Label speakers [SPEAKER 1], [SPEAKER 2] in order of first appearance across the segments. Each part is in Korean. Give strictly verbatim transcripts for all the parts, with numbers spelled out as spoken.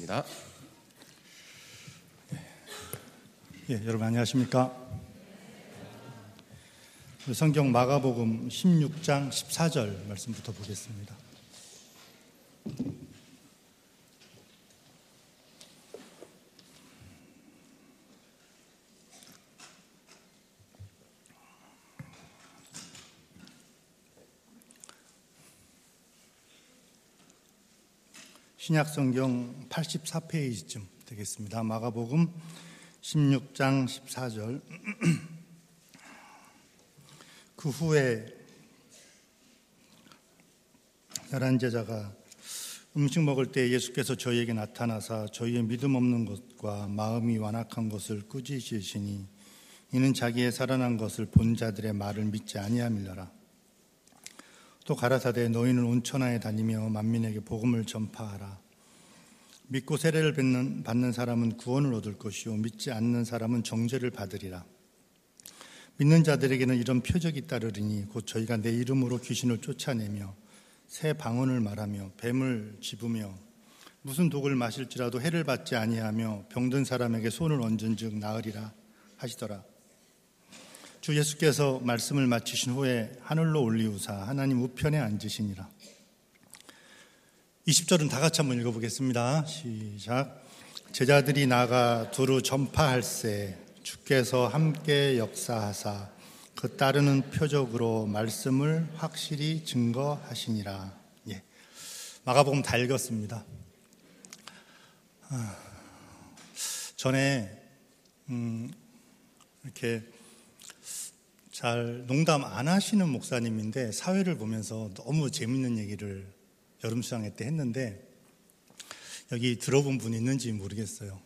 [SPEAKER 1] 하겠습니다.
[SPEAKER 2] 예, 여러분 안녕하십니까? 성경 마가복음 십육 장 십사 절 말씀부터 보겠습니다. 신약성경 팔십사 페이지쯤 되겠습니다. 마가복음 십육 장 십사 절. 그 후에 열한 제자가 음식 먹을 때 예수께서 저희에게 나타나사 저희의 믿음 없는 것과 마음이 완악한 것을 꾸짖으시니 이는 자기의 살아난 것을 본 자들의 말을 믿지 아니함이라. 또 가라사대 너희는 온 천하에 다니며 만민에게 복음을 전파하라. 믿고 세례를 받는, 받는 사람은 구원을 얻을 것이요 믿지 않는 사람은 정죄를 받으리라. 믿는 자들에게는 이런 표적이 따르리니 곧 저희가 내 이름으로 귀신을 쫓아내며 새 방언을 말하며 뱀을 집으며 무슨 독을 마실지라도 해를 받지 아니하며 병든 사람에게 손을 얹은즉 나으리라 하시더라. 주 예수께서 말씀을 마치신 후에 하늘로 올리우사 하나님 우편에 앉으시니라. 이십 절은 다 같이 한번 읽어보겠습니다. 시작. 제자들이 나가 두루 전파할세 주께서 함께 역사하사 그 따르는 표적으로 말씀을 확실히 증거하시니라. 예, 마가복음 다 읽었습니다. 아, 전에 음, 이렇게 잘 농담 안 하시는 목사님인데 사회를 보면서 너무 재밌는 얘기를 여름 수양회 때 했는데 여기 들어본 분 있는지 모르겠어요.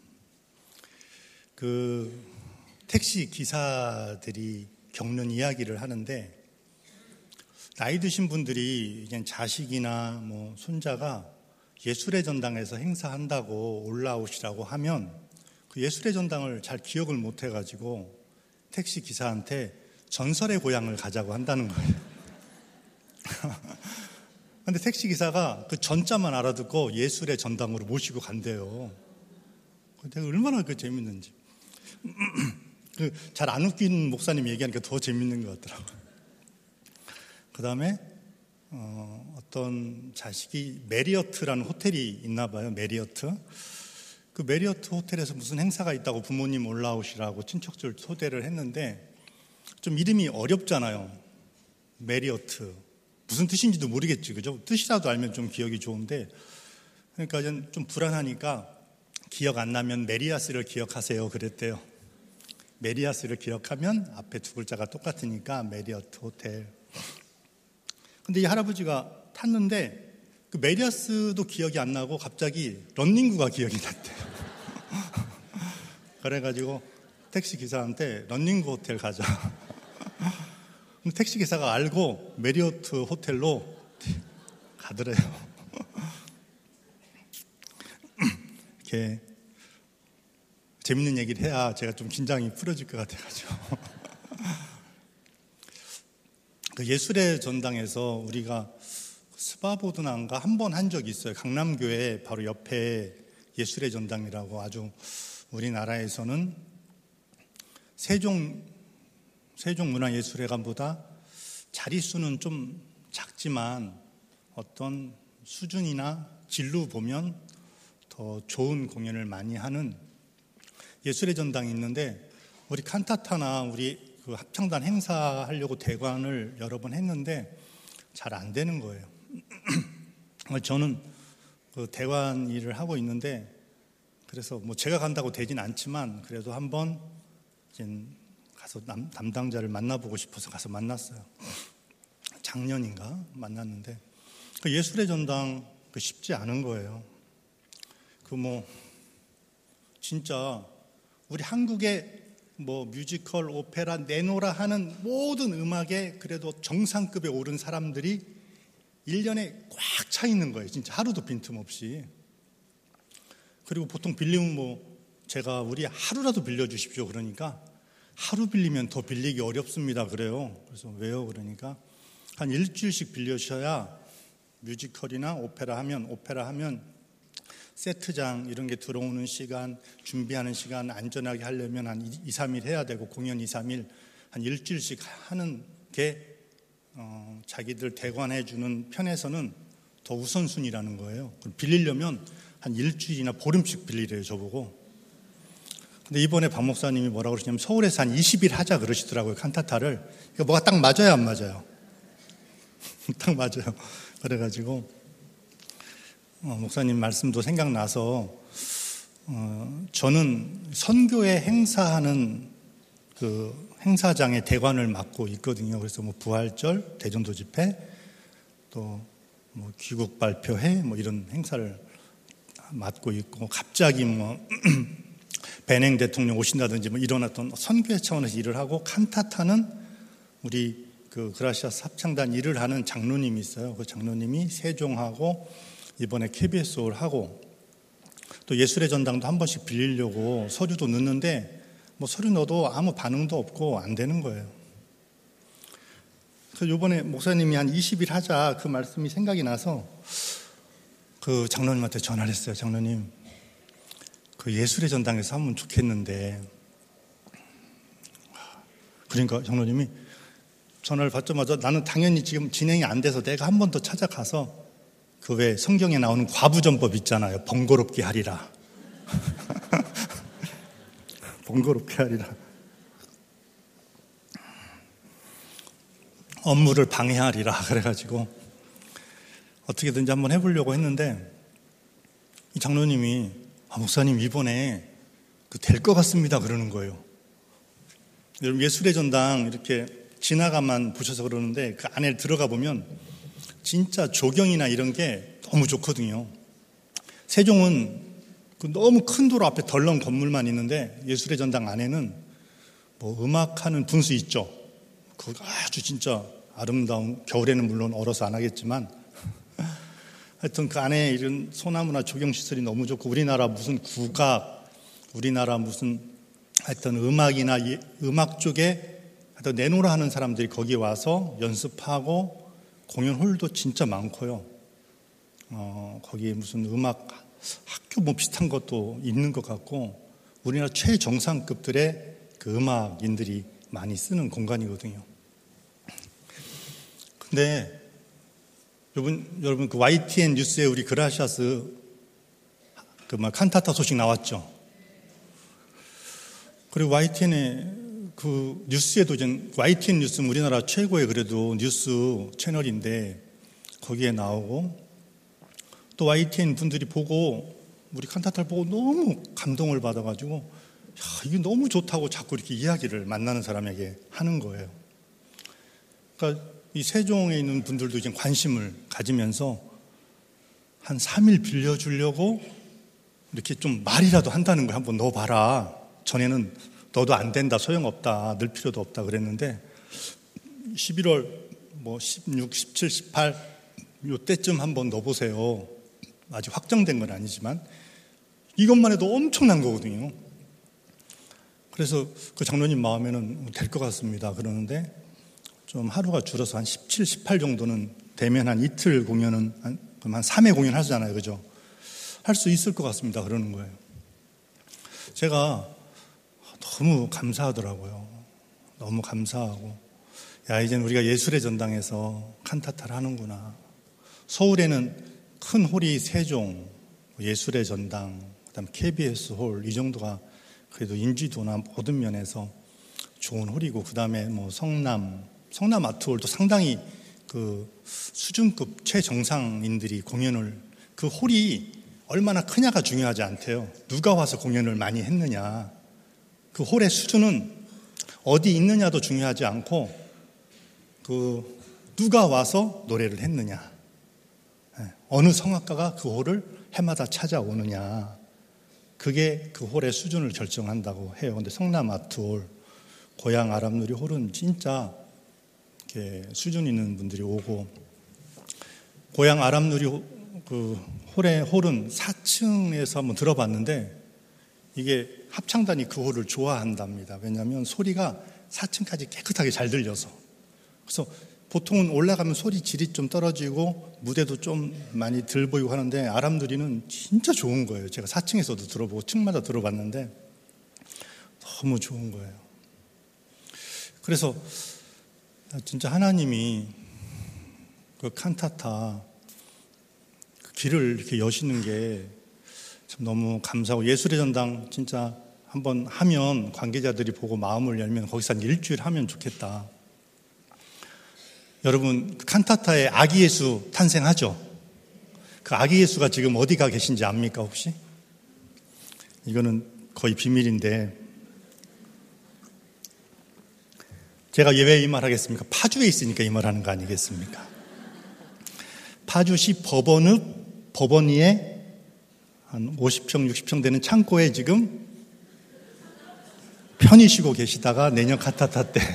[SPEAKER 2] 그 택시 기사들이 겪는 이야기를 하는데 나이 드신 분들이 그냥 자식이나 뭐 손자가 예술의 전당에서 행사한다고 올라오시라고 하면 그 예술의 전당을 잘 기억을 못 해가지고 택시 기사한테 전설의 고향을 가자고 한다는 거예요. 근데 택시 기사가 그 전자만 알아듣고 예술의 전당으로 모시고 간대요. 내가 얼마나 그 재밌는지. 그 잘 안 웃기는 목사님 얘기하니까 더 재밌는 것 같더라고요. 그 다음에 어, 어떤 자식이 메리어트라는 호텔이 있나 봐요. 메리어트. 그 메리어트 호텔에서 무슨 행사가 있다고 부모님 올라오시라고 친척들 초대를 했는데 좀 이름이 어렵잖아요. 메리어트. 무슨 뜻인지도 모르겠지, 그죠? 뜻이라도 알면 좀 기억이 좋은데, 그러니까 좀 불안하니까 기억 안 나면 메리아스를 기억하세요 그랬대요. 메리아스를 기억하면 앞에 두 글자가 똑같으니까 메리어트 호텔. 근데 이 할아버지가 탔는데 그 메리아스도 기억이 안 나고 갑자기 런닝구가 기억이 났대요. 그래가지고 택시 기사한테 런닝구 호텔 가자. 택시 기사가 알고 메리어트 호텔로 가더래요. 이렇게 재밌는 얘기를 해야 제가 좀 긴장이 풀어질 것 같아가지고. 그 예술의 전당에서 우리가 스바보드난가 한 번 한 적이 있어요. 강남교회 바로 옆에 예술의 전당이라고 아주 우리나라에서는 세종 세종문화예술회관보다 자릿수는 좀 작지만 어떤 수준이나 질로 보면 더 좋은 공연을 많이 하는 예술의 전당이 있는데 우리 칸타타나 우리 그 합창단 행사하려고 대관을 여러 번 했는데 잘 안 되는 거예요. 저는 그 대관 일을 하고 있는데 그래서 뭐 제가 간다고 되진 않지만 그래도 한번 이제 가서 남, 담당자를 만나보고 싶어서 가서 만났어요. 작년인가 만났는데 그 예술의 전당 그 쉽지 않은 거예요. 그 뭐 진짜 우리 한국의 뭐 뮤지컬, 오페라 내노라 하는 모든 음악에 그래도 정상급에 오른 사람들이 일 년에 꽉 차 있는 거예요. 진짜 하루도 빈틈없이. 그리고 보통 빌리면 뭐 제가 우리 하루라도 빌려주십시오 그러니까 하루 빌리면 더 빌리기 어렵습니다 그래요. 그래서 왜요? 그러니까 한 일주일씩 빌려주셔야 뮤지컬이나 오페라 하면 오페라 하면 세트장 이런 게 들어오는 시간, 준비하는 시간 안전하게 하려면 한 이, 삼 일 해야 되고, 공연 이, 삼 일 한 일주일씩 하는 게 어, 자기들 대관해 주는 편에서는 더 우선순위라는 거예요. 빌리려면 한 일주일이나 보름씩 빌리래요, 저보고. 근데 이번에 박 목사님이 뭐라고 그러시냐면 서울에서 한 이십 일 하자 그러시더라고요, 칸타타를. 이거 뭐가 딱 맞아요, 안 맞아요? 딱 맞아요. 그래가지고 어, 목사님 말씀도 생각나서 어, 저는 선교회 행사하는 그 행사장의 대관을 맡고 있거든요. 그래서 뭐 부활절, 대전도 집회, 또 뭐 귀국 발표회 뭐 이런 행사를 맡고 있고, 갑자기 뭐 베냉 대통령 오신다든지 뭐 이런 어떤 선교회 차원에서 일을 하고, 칸타타는 우리 그 그라시아스 합창단 일을 하는 장로님이 있어요. 그 장로님이 세종하고 이번에 케이비에스 홀 하고, 또 예술의 전당도 한 번씩 빌리려고 서류도 넣는데 뭐 서류 넣어도 아무 반응도 없고 안 되는 거예요. 그래서 이번에 목사님이 한 이십 일 하자 그 말씀이 생각이 나서 그 장로님한테 전화를 했어요. 장로님, 그 예술의 전당에서 하면 좋겠는데. 그러니까 장로님이 전화를 받자마자 나는 당연히 지금 진행이 안 돼서 내가 한 번 더 찾아가서 그 왜 성경에 나오는 과부전법 있잖아요. 번거롭게 하리라. 번거롭게 하리라. 업무를 방해하리라. 그래가지고 어떻게든지 한번 해보려고 했는데, 이 장로님이 아, 목사님 이번에 그 될 것 같습니다 그러는 거예요. 여러분, 예술의 전당 이렇게 지나가만 보셔서 그러는데 그 안에 들어가 보면 진짜 조경이나 이런 게 너무 좋거든요. 세종은 그 너무 큰 도로 앞에 덜렁 건물만 있는데, 예술의 전당 안에는 뭐 음악하는 분수 있죠. 그 아주 진짜 아름다운, 겨울에는 물론 얼어서 안 하겠지만 하여튼 그 안에 이런 소나무나 조경시설이 너무 좋고, 우리나라 무슨 국악, 우리나라 무슨 하여튼 음악이나 음악 쪽에 하여튼 내노라 하는 사람들이 거기 와서 연습하고, 공연 홀도 진짜 많고요. 어, 거기 무슨 음악 학교 뭐 비슷한 것도 있는 것 같고, 우리나라 최정상급들의 그 음악인들이 많이 쓰는 공간이거든요. 근데 여러분, 여러분 그 와이티엔 뉴스에 우리 그라시아스 그 막 칸타타 소식 나왔죠. 그리고 와이티엔에 그 뉴스에도 이제 와이티엔 뉴스는 우리나라 최고의 그래도 뉴스 채널인데 거기에 나오고, 또 와이티엔 분들이 보고 우리 칸타타를 보고 너무 감동을 받아가지고 야, 이게 너무 좋다고 자꾸 이렇게 이야기를 만나는 사람에게 하는 거예요. 그러니까 이 세종에 있는 분들도 이제 관심을 가지면서 한 삼 일 빌려주려고 이렇게 좀 말이라도 한다는 걸 한번 넣어봐라. 전에는 너도 안 된다, 소용없다, 늘 필요도 없다 그랬는데 십일월 뭐 십육, 십칠, 십팔 요때쯤 한번 넣어보세요. 아직 확정된 건 아니지만 이것만 해도 엄청난 거거든요. 그래서 그 장로님 마음에는 될 것 같습니다 그러는데, 좀 하루가 줄어서 한 십칠, 십팔 정도는 되면 한 이틀 공연은 한, 그럼 한 삼 회 공연 하잖아요. 그죠? 할 수 있을 것 같습니다 그러는 거예요. 제가 너무 감사하더라고요. 너무 감사하고, 야, 이제는 우리가 예술의 전당에서 칸타타를 하는구나. 서울에는 큰 홀이 세종, 예술의 전당, 그다음 케이비에스 홀, 이 정도가 그래도 인지도나 모든 면에서 좋은 홀이고, 그다음에 뭐 성남, 성남 아트홀도 상당히 그 수준급 최정상인들이 공연을, 그 홀이 얼마나 크냐가 중요하지 않대요. 누가 와서 공연을 많이 했느냐. 그 홀의 수준은 어디 있느냐도 중요하지 않고, 그 누가 와서 노래를 했느냐, 어느 성악가가 그 홀을 해마다 찾아오느냐, 그게 그 홀의 수준을 결정한다고 해요. 근데 성남 아트홀, 고향 아람누리 홀은 진짜 이렇게 수준 있는 분들이 오고, 고향 아람누리 그 홀의 홀은 사 층에서 한번 들어봤는데 이게 합창단이 그 홀을 좋아한답니다. 왜냐하면 소리가 사 층까지 깨끗하게 잘 들려서. 그래서 보통은 올라가면 소리 질이 좀 떨어지고 무대도 좀 많이 들 보이고 하는데 아람 누리는 진짜 좋은 거예요. 제가 사 층에서도 들어보고 층마다 들어봤는데 너무 좋은 거예요. 그래서 진짜 하나님이 그 칸타타 그 길을 이렇게 여시는 게 참 너무 감사하고, 예술의 전당 진짜 한번 하면 관계자들이 보고 마음을 열면 거기서 한 일주일 하면 좋겠다. 여러분, 칸타타에 아기 예수 탄생하죠? 그 아기 예수가 지금 어디가 계신지 압니까 혹시? 이거는 거의 비밀인데 제가 왜 이 말 하겠습니까? 파주에 있으니까 이 말 하는 거 아니겠습니까? 파주시 법원읍 법원리에 한 오십 평, 육십 평 되는 창고에 지금 편히 쉬고 계시다가 내년 칸타타 때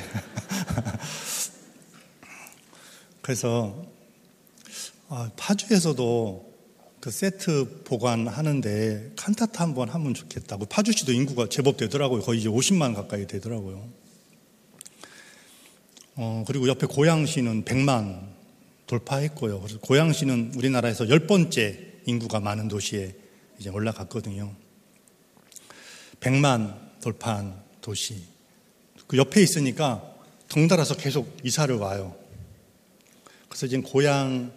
[SPEAKER 2] 그래서 아, 파주에서도 그 세트 보관하는데 칸타타 한번 하면 좋겠다고. 파주시도 인구가 제법 되더라고요. 거의 이제 오십만 가까이 되더라고요. 어, 그리고 옆에 고양시는 백만 돌파했고요. 그래서 고양시는 우리나라에서 열 번째 인구가 많은 도시에 이제 올라갔거든요. 백만 돌파한 도시. 그 옆에 있으니까 덩달아서 계속 이사를 와요. 그래서 지금 고양시에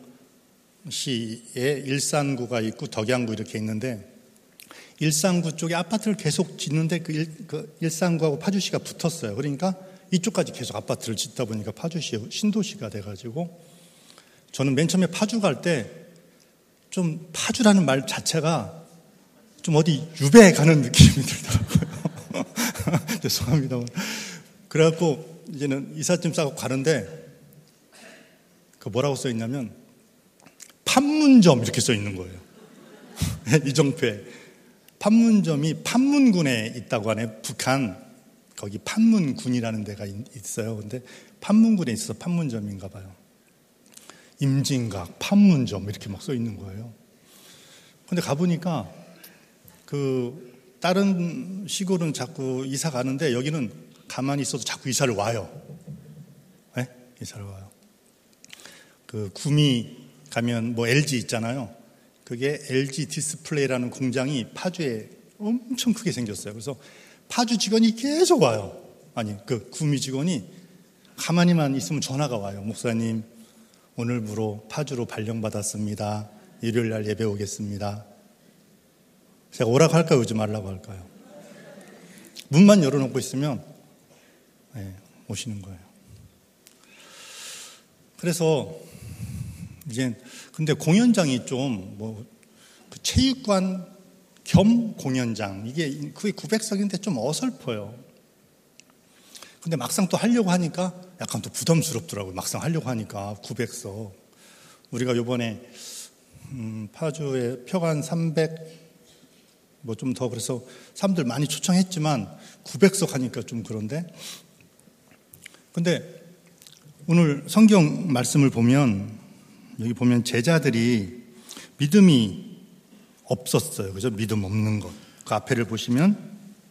[SPEAKER 2] 일산구가 있고 덕양구 이렇게 있는데, 일산구 쪽에 아파트를 계속 짓는데 그, 일, 그 일산구하고 파주시가 붙었어요. 그러니까 이쪽까지 계속 아파트를 짓다 보니까 파주시 신도시가 돼가지고, 저는 맨 처음에 파주 갈 때 좀 파주라는 말 자체가 좀 어디 유배 가는 느낌이 들더라고요. 죄송합니다. 그래갖고 이제는 이삿짐 싸고 가는데 그 뭐라고 써 있냐면 판문점 이렇게 써 있는 거예요. 이정표에 판문점이 판문군에 있다고 하네. 북한 거기 판문군이라는 데가 있어요. 근데 판문군에 있어서 판문점인가 봐요. 임진각 판문점 이렇게 막 써 있는 거예요. 근데 가보니까 그 다른 시골은 자꾸 이사 가는데 여기는 가만히 있어도 자꾸 이사를 와요. 네? 이사를 와요. 그 구미 가면 뭐 엘지 있잖아요. 그게 엘지 디스플레이라는 공장이 파주에 엄청 크게 생겼어요. 그래서 파주 직원이 계속 와요. 아니, 그 구미 직원이 가만히만 있으면 전화가 와요. 목사님, 오늘부로 파주로 발령받았습니다. 일요일 날 예배 오겠습니다. 제가 오라고 할까요? 오지 말라고 할까요? 문만 열어놓고 있으면 네, 오시는 거예요. 그래서 이제 근데 공연장이 좀 뭐 체육관 겸 공연장, 이게 그게 구백 석인데 좀 어설퍼요. 근데 막상 또 하려고 하니까 약간 또 부담스럽더라고요. 막상 하려고 하니까 구백 석. 우리가 요번에 음, 파주에 표가 삼백 뭐 좀 더, 그래서 사람들 많이 초청했지만 구백 석 하니까 좀 그런데. 근데 오늘 성경 말씀을 보면 여기 보면 제자들이 믿음이 없었어요. 그죠? 믿음 없는 것. 그 앞에를 보시면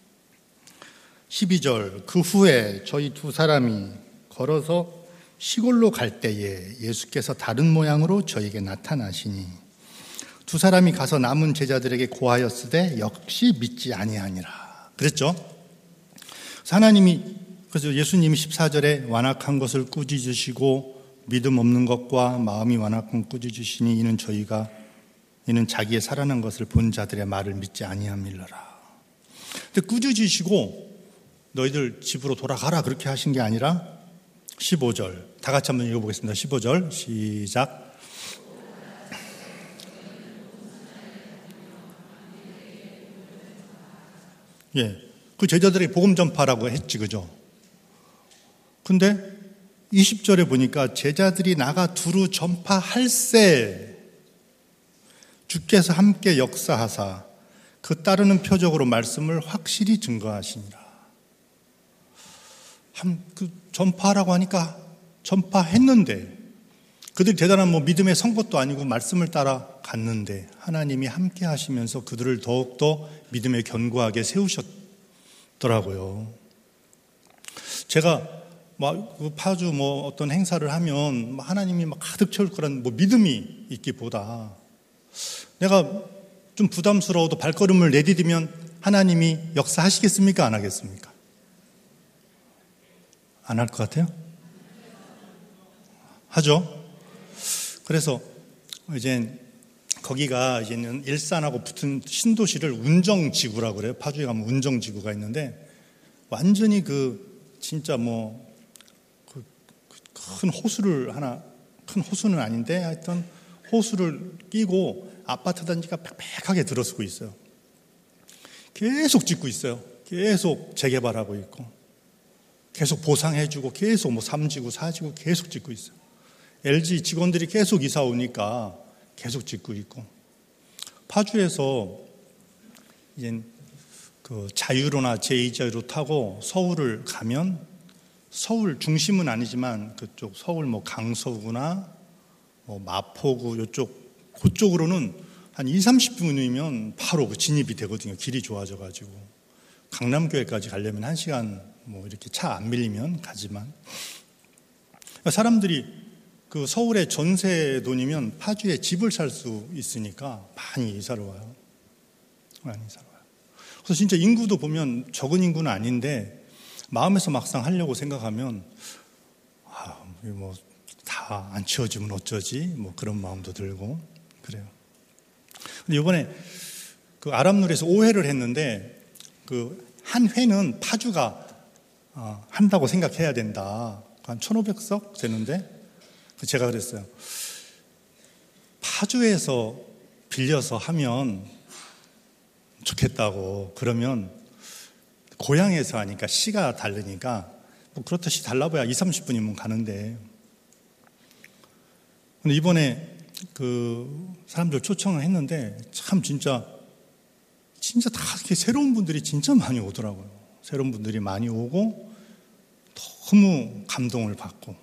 [SPEAKER 2] 십이 절, 그 후에 저희 두 사람이 걸어서 시골로 갈 때에 예수께서 다른 모양으로 저에게 나타나시니 두 사람이 가서 남은 제자들에게 고하였으되 역시 믿지 아니하니라. 그랬죠? 그래서 하나님이, 그래서 예수님이 십사 절에 완악한 것을 꾸짖으시고 믿음 없는 것과 마음이 완악한 꾸짖으시니 이는 저희가 이는 자기의 살아난 것을 본 자들의 말을 믿지 아니함일러라. 근데 꾸짖으시고 너희들 집으로 돌아가라 그렇게 하신 게 아니라 십오 절, 다 같이 한번 읽어보겠습니다. 십오 절 시작. 예, 그 제자들에게 복음 전파라고 했지, 그죠? 근데 이십 절에 보니까 제자들이 나가 두루 전파할세 주께서 함께 역사하사 그 따르는 표적으로 말씀을 확실히 증거하시니라. 한, 그 전파라고 하니까 전파했는데, 그들이 대단한 뭐 믿음의 선것도 아니고 말씀을 따라 갔는데 하나님이 함께 하시면서 그들을 더욱더 믿음에 견고하게 세우셨더라고요. 제가 뭐 그 파주 뭐 어떤 행사를 하면 하나님이 막 가득 채울 거란 뭐 믿음이 있기보다 내가 좀 부담스러워도 발걸음을 내디디면 하나님이 역사하시겠습니까? 안 하겠습니까? 안 할 것 같아요? 하죠. 그래서 이제 거기가 이제는 일산하고 붙은 신도시를 운정지구라고 그래요. 파주에 가면 운정지구가 있는데 완전히 그 진짜 뭐 큰 호수를 하나, 큰 호수는 아닌데 하여튼 호수를 끼고 아파트 단지가 빽빽하게 들어서고 있어요. 계속 짓고 있어요. 계속 재개발하고 있고 계속 보상해주고 계속 뭐 삼지구, 사지구 계속 짓고 있어요. 엘지 직원들이 계속 이사 오니까 계속 짓고 있고 파주에서 이제 그 자유로나 제이 자유로 타고 서울을 가면 서울 중심은 아니지만 그쪽 서울 뭐 강서구나 뭐 마포구 이쪽 그쪽으로는 한 이삼십 분이면 바로 그 진입이 되거든요. 길이 좋아져 가지고 강남교회까지 가려면 한 시간 뭐 이렇게 차 안 밀리면 가지만 사람들이 그 서울에 전세 돈이면 파주에 집을 살 수 있으니까 많이 이사를 와요. 많이 이사를 와요. 그래서 진짜 인구도 보면 적은 인구는 아닌데 마음에서 막상 하려고 생각하면 아, 뭐 다 안 치워지면 어쩌지? 뭐 그런 마음도 들고 그래요. 근데 이번에 그 아람누리에서 오 회를 했는데 그 한 회는 파주가 어, 한다고 생각해야 된다. 한 천오백 석 되는데 제가 그랬어요. 파주에서 빌려서 하면 좋겠다고. 그러면 고향에서 하니까 시가 다르니까 뭐 그렇듯이 달라봐야 이삼십 분이면 가는데 근데 이번에 그 사람들 초청을 했는데 참 진짜 진짜 다 이렇게 새로운 분들이 진짜 많이 오더라고요. 새로운 분들이 많이 오고 너무 감동을 받고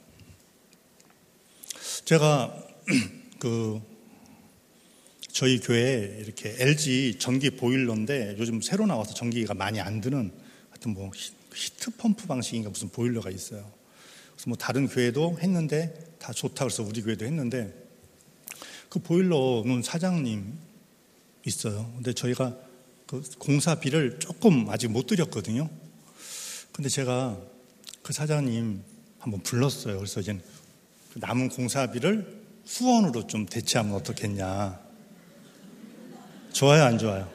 [SPEAKER 2] 제가 그 저희 교회에 이렇게 엘지 전기 보일러인데 요즘 새로 나와서 전기가 많이 안 드는 하여튼 뭐 히트 펌프 방식인가 무슨 보일러가 있어요. 그래서 뭐 다른 교회도 했는데 다 좋다 그래서 우리 교회도 했는데 그 보일러는 사장님 있어요. 근데 저희가 그 공사비를 조금 아직 못 드렸거든요. 근데 제가 그 사장님 한번 불렀어요. 그래서 이제 남은 공사비를 후원으로 좀 대체하면 어떻겠냐. 좋아요, 안 좋아요?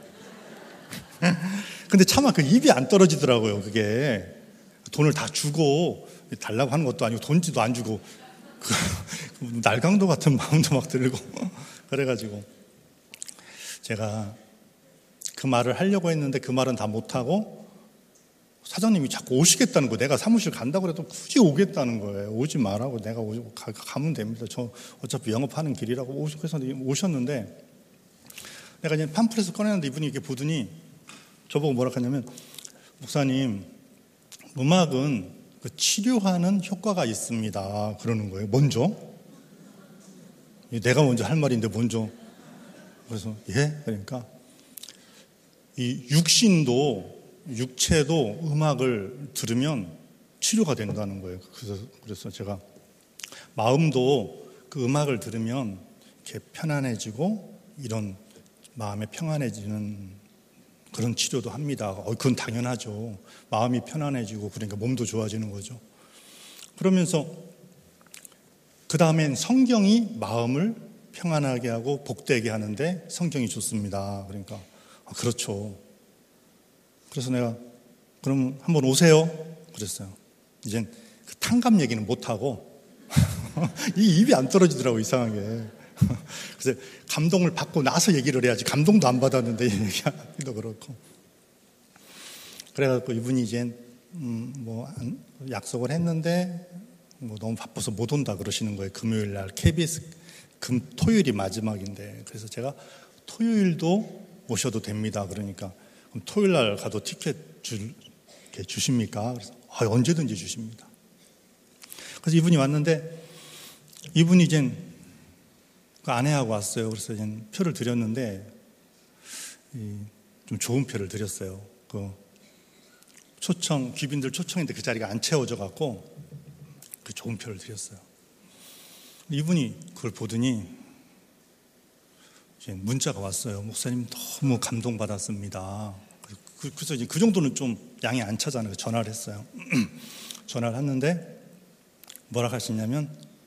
[SPEAKER 2] 근데 차마 그 입이 안 떨어지더라고요, 그게. 돈을 다 주고 달라고 하는 것도 아니고 돈지도 안 주고 그 날강도 같은 마음도 막 들고 그래가지고 제가 그 말을 하려고 했는데 그 말은 다 못하고 사장님이 자꾸 오시겠다는 거예요. 내가 사무실 간다고 해도 굳이 오겠다는 거예요. 오지 말라고 내가 오, 가, 가면 됩니다. 저 어차피 영업하는 길이라고 오셔서 오셨는데 내가 이제 팜플렛을 꺼내는데 이분이 이렇게 보더니 저보고 뭐라 하냐면 목사님 음악은 그 치료하는 효과가 있습니다. 그러는 거예요. 먼저 내가 먼저 할 말인데 먼저 그래서 예? 그러니까 이 육신도 육체도 음악을 들으면 치료가 된다는 거예요. 그래서, 그래서 제가 마음도 그 음악을 들으면 이렇게 편안해지고 이런 마음이 평안해지는 그런 치료도 합니다. 어, 그건 당연하죠. 마음이 편안해지고 그러니까 몸도 좋아지는 거죠. 그러면서 그 다음엔 성경이 마음을 평안하게 하고 복되게 하는데 성경이 좋습니다. 그러니까 아, 그렇죠. 그래서 내가 그럼 한번 오세요. 그랬어요. 이젠 그 탕감 얘기는 못하고 이 입이 안 떨어지더라고 이상하게. 그래서 감동을 받고 나서 얘기를 해야지 감동도 안 받았는데 얘기하기도 그렇고. 그래갖고 이분이 이제 음 뭐 약속을 했는데 뭐 너무 바빠서 못 온다 그러시는 거예요. 금요일 날 케이비에스 금 토요일이 마지막인데 그래서 제가 토요일도 오셔도 됩니다. 그러니까 그럼 토요일 날 가도 티켓 주, 주십니까? 그래서 아, 언제든지 주십니다. 그래서 이분이 왔는데 이분이 이제 그 아내하고 왔어요. 그래서 이제 표를 드렸는데 좀 좋은 표를 드렸어요. 그 초청 귀빈들 초청인데 그 자리가 안 채워져 갖고 그 좋은 표를 드렸어요. 이분이 그걸 보더니 이제 문자가 왔어요. 목사님 너무 감동받았습니다. 그래서 이제 그 정도는 좀 양이 안 차잖아요. 전화를 했어요. 전화를 했는데 뭐라 하시냐면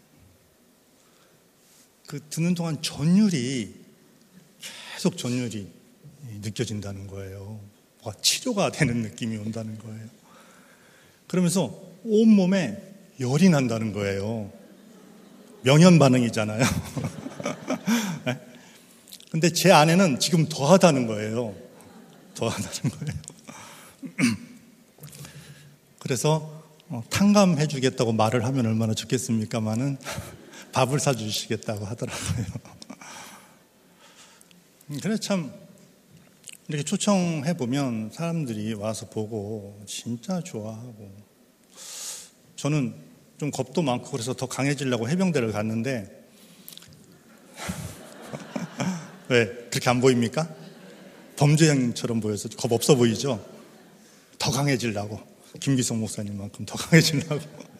[SPEAKER 2] 그 듣는 동안 전율이 계속 전율이 느껴진다는 거예요. 뭔가 치료가 되는 느낌이 온다는 거예요. 그러면서 온몸에 열이 난다는 거예요. 명현 반응이잖아요. 네? 근데 제 아내는 지금 더하다는 거예요. 더하다는 거예요. 그래서 어, 탕감해 주겠다고 말을 하면 얼마나 좋겠습니까마는 밥을 사주시겠다고 하더라고요. 그래서 참 이렇게 초청해 보면 사람들이 와서 보고 진짜 좋아하고, 저는 좀 겁도 많고 그래서 더 강해지려고 해병대를 갔는데 왜 그렇게 안 보입니까? 범죄형처럼 보여서 겁 없어 보이죠? 더 강해지려고, 김기성 목사님만큼 더 강해지려고.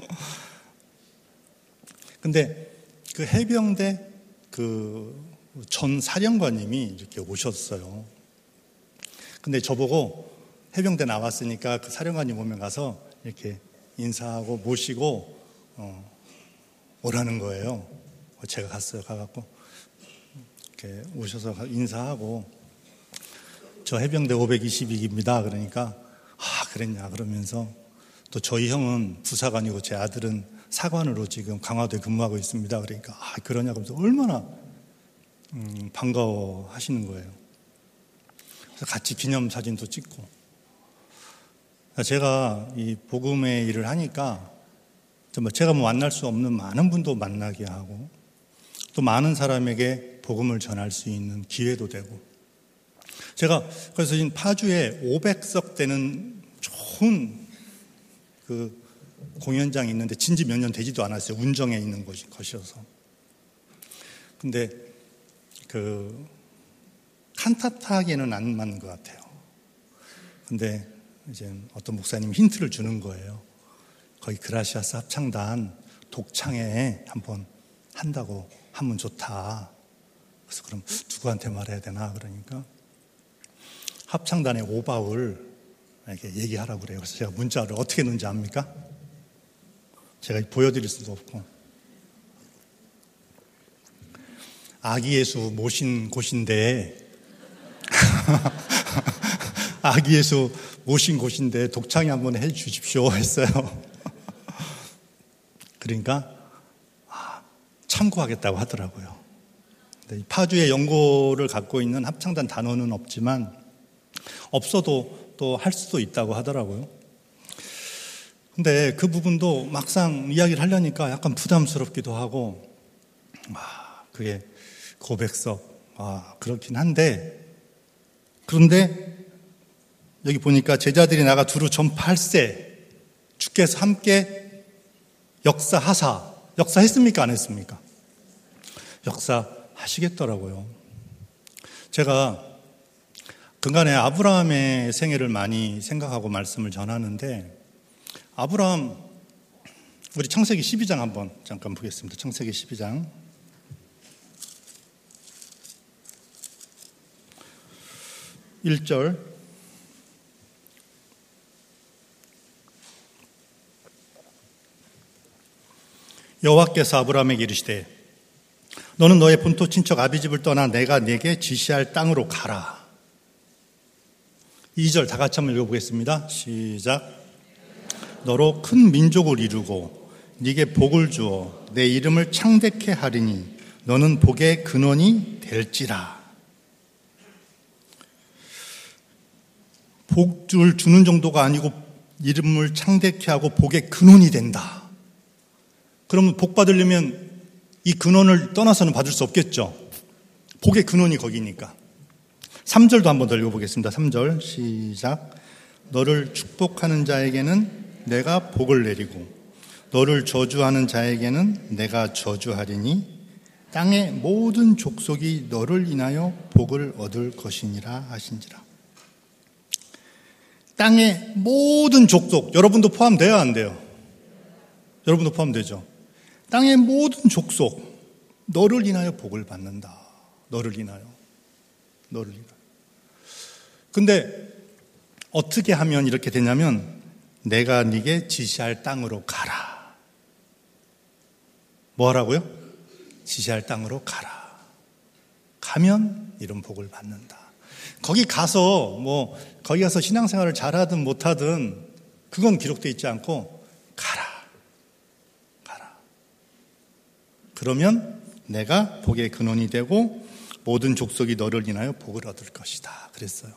[SPEAKER 2] 근데 그 해병대 그 전 사령관님이 이렇게 오셨어요. 근데 저보고 해병대 나왔으니까 그 사령관님 오면 가서 이렇게 인사하고 모시고 어, 오라는 거예요. 제가 갔어요. 가갖고 이렇게 오셔서 인사하고, 저 해병대 오백이십이 기입니다. 그러니까 아 그랬냐 그러면서, 또 저희 형은 부사관이고 제 아들은 사관으로 지금 강화도에 근무하고 있습니다. 그러니까 아 그러냐고 하면서 얼마나 음, 반가워 하시는 거예요. 그래서 같이 기념사진도 찍고. 제가 이 복음의 일을 하니까 정말 제가 뭐 만날 수 없는 많은 분도 만나게 하고, 또 많은 사람에게 복음을 전할 수 있는 기회도 되고, 제가 그래서 이 파주에 오백 석 되는 좋은 그 공연장이 있는데 진지 몇 년 되지도 않았어요. 운정에 있는 곳이, 것이어서. 근데 그 칸타타하기에는 안 맞는 것 같아요. 근데 이제 어떤 목사님이 힌트를 주는 거예요. 거기 그라시아스 합창단 독창회 한번 한다고 하면 좋다. 그래서 그럼 누구한테 말해야 되나? 그러니까 합창단의 오바울 이렇게 얘기하라고 그래요. 그래서 제가 문자를 어떻게 넣는지 압니까? 제가 보여드릴 수도 없고. 아기 예수 모신 곳인데 아기 예수 모신 곳인데 독창회 한번 해 주십시오 했어요. 그러니까 아, 참고하겠다고 하더라고요. 파주에 연고를 갖고 있는 합창단 단원은 없지만 없어도 또 할 수도 있다고 하더라고요. 근데 그 부분도 막상 이야기를 하려니까 약간 부담스럽기도 하고, 아, 그게 고백석, 아, 그렇긴 한데, 그런데 여기 보니까 제자들이 나가 두루 전팔세 주께서 함께 역사하사, 역사했습니까? 안 했습니까? 역사하시겠더라고요. 제가 그간에 아브라함의 생애를 많이 생각하고 말씀을 전하는데, 아브라함, 우리 창세기 십이 장 한번 잠깐 보겠습니다. 창세기 십이 장. 일 절. 여호와께서 아브라함에게 이르시되 너는 너의 본토 친척 아비집을 떠나 내가 네게 지시할 땅으로 가라. 이 절 다 같이 한번 읽어보겠습니다. 시작. 너로 큰 민족을 이루고 네게 복을 주어 내 이름을 창대케 하리니 너는 복의 근원이 될지라. 복을 주는 정도가 아니고 이름을 창대케 하고 복의 근원이 된다. 그러면 복 받으려면 이 근원을 떠나서는 받을 수 없겠죠. 복의 근원이 거기니까. 삼 절도 한번 더 읽어보겠습니다. 삼 절 시작. 너를 축복하는 자에게는 내가 복을 내리고 너를 저주하는 자에게는 내가 저주하리니 땅의 모든 족속이 너를 인하여 복을 얻을 것이니라 하신지라. 땅의 모든 족속, 여러분도 포함돼야 안 돼요? 여러분도 포함되죠. 땅의 모든 족속 너를 인하여 복을 받는다. 너를 인하여. 너를 인하여. 근데 어떻게 하면 이렇게 되냐면 내가 네게 지시할 땅으로 가라. 뭐 하라고요? 지시할 땅으로 가라. 가면 이런 복을 받는다. 거기 가서 뭐 거기 가서 신앙생활을 잘하든 못하든 그건 기록되어 있지 않고 가라. 가라. 그러면 내가 복의 근원이 되고 모든 족속이 너를 인하여 복을 얻을 것이다. 그랬어요.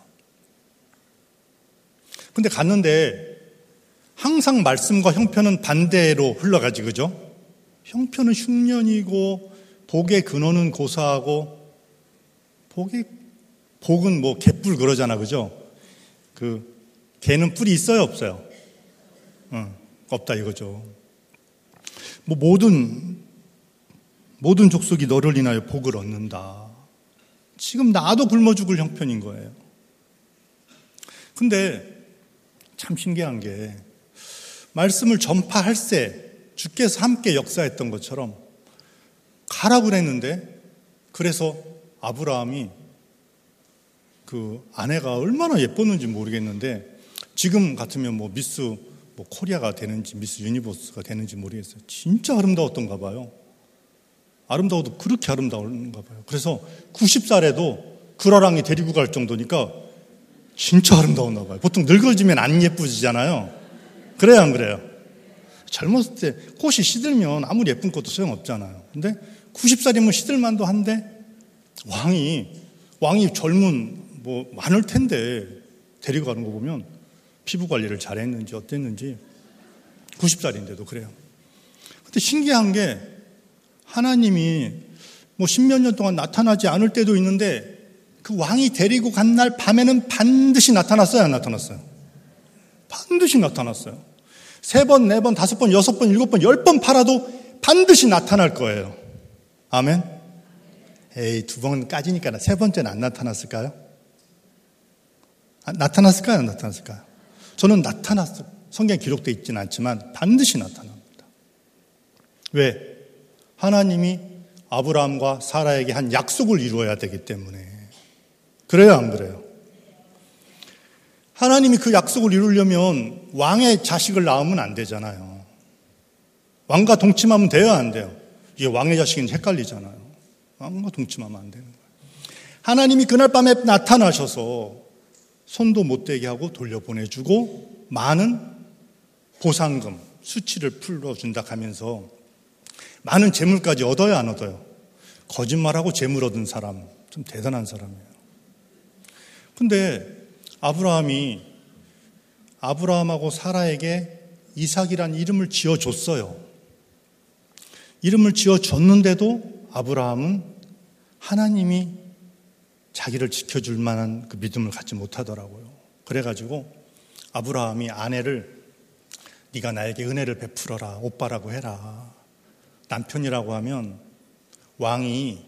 [SPEAKER 2] 근데 갔는데 항상 말씀과 형편은 반대로 흘러가지, 그죠? 형편은 흉년이고 복의 근원은 고사하고 복의 복은 뭐 개뿔 그러잖아, 그죠? 그 개는 뿔이 있어요, 없어요? 응, 없다 이거죠. 뭐 모든 모든 족속이 너를 인하여 복을 얻는다. 지금 나도 굶어 죽을 형편인 거예요. 근데 참 신기한 게 말씀을 전파할세 주께서 함께 역사했던 것처럼 가라고 그랬는데 그래서 아브라함이 그 아내가 얼마나 예뻤는지 모르겠는데 지금 같으면 뭐 미스 뭐 코리아가 되는지 미스 유니버스가 되는지 모르겠어요. 진짜 아름다웠던가 봐요. 아름다워도 그렇게 아름다운가 봐요. 그래서 구십 살에도 그라랑이 데리고 갈 정도니까 진짜 아름다웠나 봐요. 보통 늙어지면 안 예쁘지잖아요. 그래요, 안 그래요? 젊었을 때 꽃이 시들면 아무리 예쁜 꽃도 소용없잖아요. 근데 구십 살이면 시들만도 한데 왕이 왕이 젊은 뭐 많을 텐데 데리고 가는 거 보면 피부 관리를 잘했는지 어땠는지 구십 살인데도 그래요. 근데 신기한 게 하나님이 뭐 십몇 년 동안 나타나지 않을 때도 있는데 그 왕이 데리고 간 날 밤에는 반드시 나타났어요, 안 나타났어요? 반드시 나타났어요. 세 번, 네 번, 다섯 번, 여섯 번, 일곱 번, 열 번 팔아도 반드시 나타날 거예요. 아멘? 에이, 두 번까지니까 세 번째는 안 나타났을까요? 아, 나타났을까요? 안 나타났을까요? 저는 나타났어요. 성경에 기록되어 있지는 않지만 반드시 나타납니다. 왜? 하나님이 아브라함과 사라에게 한 약속을 이루어야 되기 때문에. 그래요, 안 그래요? 하나님이 그 약속을 이루려면 왕의 자식을 낳으면 안 되잖아요. 왕과 동침하면 돼요, 안 돼요? 이게 왕의 자식인지 헷갈리잖아요. 왕과 동침하면 안 되는 거예요. 하나님이 그날 밤에 나타나셔서 손도 못 대게 하고 돌려보내주고 많은 보상금, 수치를 풀어준다 하면서 많은 재물까지 얻어요, 안 얻어요? 거짓말하고 재물 얻은 사람, 좀 대단한 사람이에요. 근데 아브라함이 아브라함하고 사라에게 이삭이란 이름을 지어줬어요. 이름을 지어줬는데도 아브라함은 하나님이 자기를 지켜줄 만한 그 믿음을 갖지 못하더라고요. 그래가지고 아브라함이 아내를 네가 나에게 은혜를 베풀어라, 오빠라고 해라. 남편이라고 하면 왕이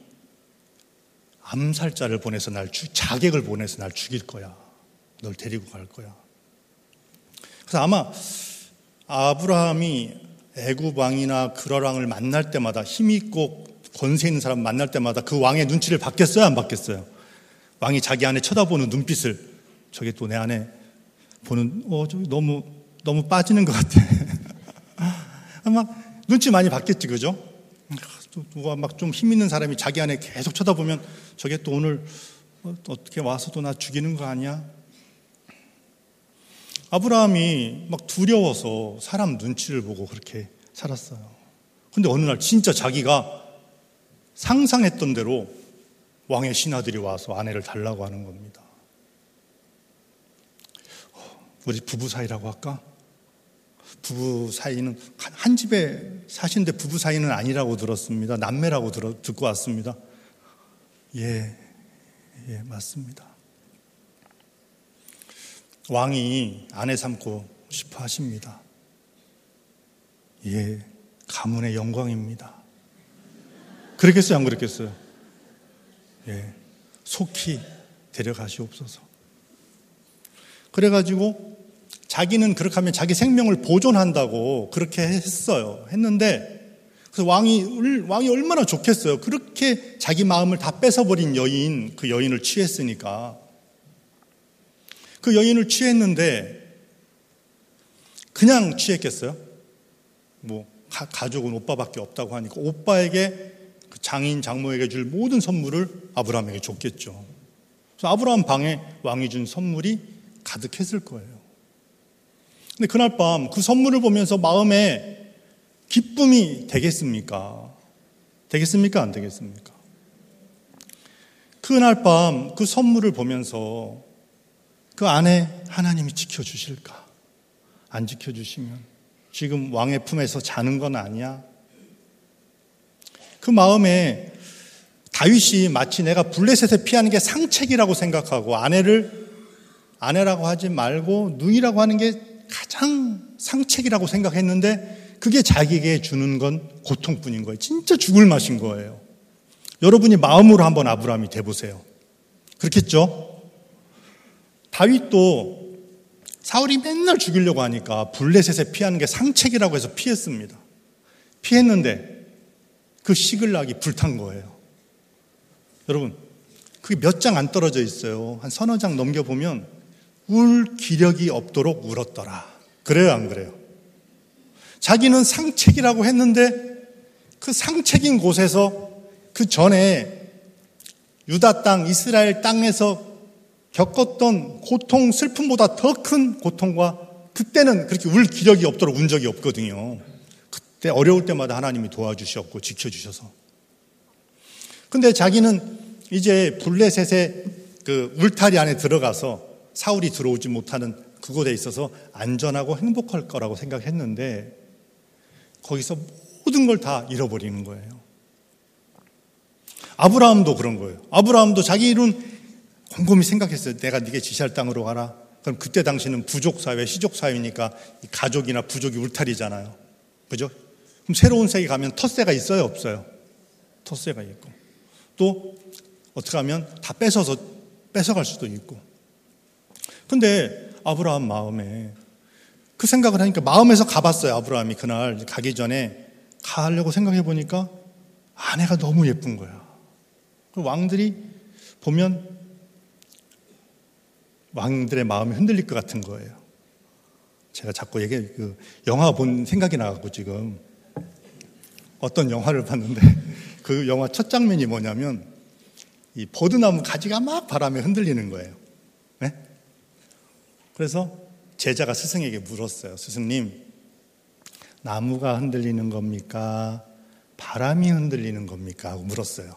[SPEAKER 2] 암살자를 보내서 날 죽, 자객을 보내서 날 죽일 거야. 널 데리고 갈 거야. 그래서 아마 아브라함이 애굽 왕이나 그랄 왕을 만날 때마다 힘이 있고 권세 있는 사람 만날 때마다 그 왕의 눈치를 받겠어요, 안 받겠어요? 왕이 자기 안에 쳐다보는 눈빛을 저게 또 내 안에 보는 어 저기 너무 너무 빠지는 것 같아. 아마 눈치 많이 받겠지, 그죠? 누가 막 좀 힘 있는 사람이 자기 안에 계속 쳐다보면 저게 또 오늘 어떻게 와서도 나 죽이는 거 아니야? 아브라함이 막 두려워서 사람 눈치를 보고 그렇게 살았어요. 근데 어느 날 진짜 자기가 상상했던 대로 왕의 신하들이 와서 아내를 달라고 하는 겁니다. 우리 부부 사이라고 할까? 부부 사이는 한 집에 사시는데 부부 사이는 아니라고 들었습니다. 남매라고 들어, 듣고 왔습니다. 예, 예, 맞습니다. 왕이 아내 삼고 싶어 하십니다. 예, 가문의 영광입니다. 그렇겠어요, 안 그렇겠어요? 예, 속히 데려가시옵소서. 그래가지고 자기는 그렇게 하면 자기 생명을 보존한다고 그렇게 했어요. 했는데 그래서 왕이, 왕이 얼마나 좋겠어요. 그렇게 자기 마음을 다 뺏어버린 여인, 그 여인을 취했으니까. 그 여인을 취했는데 그냥 취했겠어요? 뭐 가, 가족은 오빠밖에 없다고 하니까 오빠에게 그 장인, 장모에게 줄 모든 선물을 아브라함에게 줬겠죠. 그래서 아브라함 방에 왕이 준 선물이 가득했을 거예요. 근데 그날 밤 그 선물을 보면서 마음에 기쁨이 되겠습니까? 되겠습니까? 안 되겠습니까? 그날 밤 그 선물을 보면서 그 안에 하나님이 지켜주실까? 안 지켜주시면 지금 왕의 품에서 자는 건 아니야? 그 마음에 다윗이 마치 내가 블레셋에 피하는 게 상책이라고 생각하고 아내를 아내라고 하지 말고 누이라고 하는 게 가장 상책이라고 생각했는데 그게 자기에게 주는 건 고통뿐인 거예요. 진짜 죽을 맛인 거예요. 여러분이 마음으로 한번 아브라함이 돼보세요. 그렇겠죠? 다윗도 사울이 맨날 죽이려고 하니까 블레셋에 피하는 게 상책이라고 해서 피했습니다. 피했는데 그 시글락이 불탄 거예요. 여러분, 그게 몇 장 안 떨어져 있어요. 한 서너 장 넘겨보면 울 기력이 없도록 울었더라. 그래요, 안 그래요? 자기는 상책이라고 했는데 그 상책인 곳에서 그 전에 유다 땅, 이스라엘 땅에서 겪었던 고통, 슬픔보다 더 큰 고통과 그때는 그렇게 울 기력이 없도록 운 적이 없거든요. 그때 어려울 때마다 하나님이 도와주셨고 지켜주셔서. 근데 자기는 이제 블레셋의 그 울타리 안에 들어가서 사울이 들어오지 못하는 그곳에 있어서 안전하고 행복할 거라고 생각했는데 거기서 모든 걸 다 잃어버리는 거예요. 아브라함도 그런 거예요. 아브라함도 자기 일은 곰곰이 생각했어요. 내가 네게 지시할 땅으로 가라. 그럼 그때 당시는 부족 사회, 시족 사회니까 가족이나 부족이 울타리잖아요. 그죠? 그럼 새로운 세계 가면 텃세가 있어요, 없어요? 텃세가 있고. 또 어떻게 하면 다 뺏어서 뺏어갈 수도 있고. 근데 아브라함 마음에 그 생각을 하니까 마음에서 가봤어요. 아브라함이 그날 가기 전에 가려고 생각해 보니까 아내가 너무 예쁜 거야. 왕들이 보면 왕들의 마음이 흔들릴 것 같은 거예요. 제가 자꾸 얘기, 그 영화 본 생각이 나갖고 지금 어떤 영화를 봤는데 그 영화 첫 장면이 뭐냐면 이 버드나무 가지가 막 바람에 흔들리는 거예요. 네? 그래서 제자가 스승에게 물었어요. 스승님, 나무가 흔들리는 겁니까? 바람이 흔들리는 겁니까? 하고 물었어요.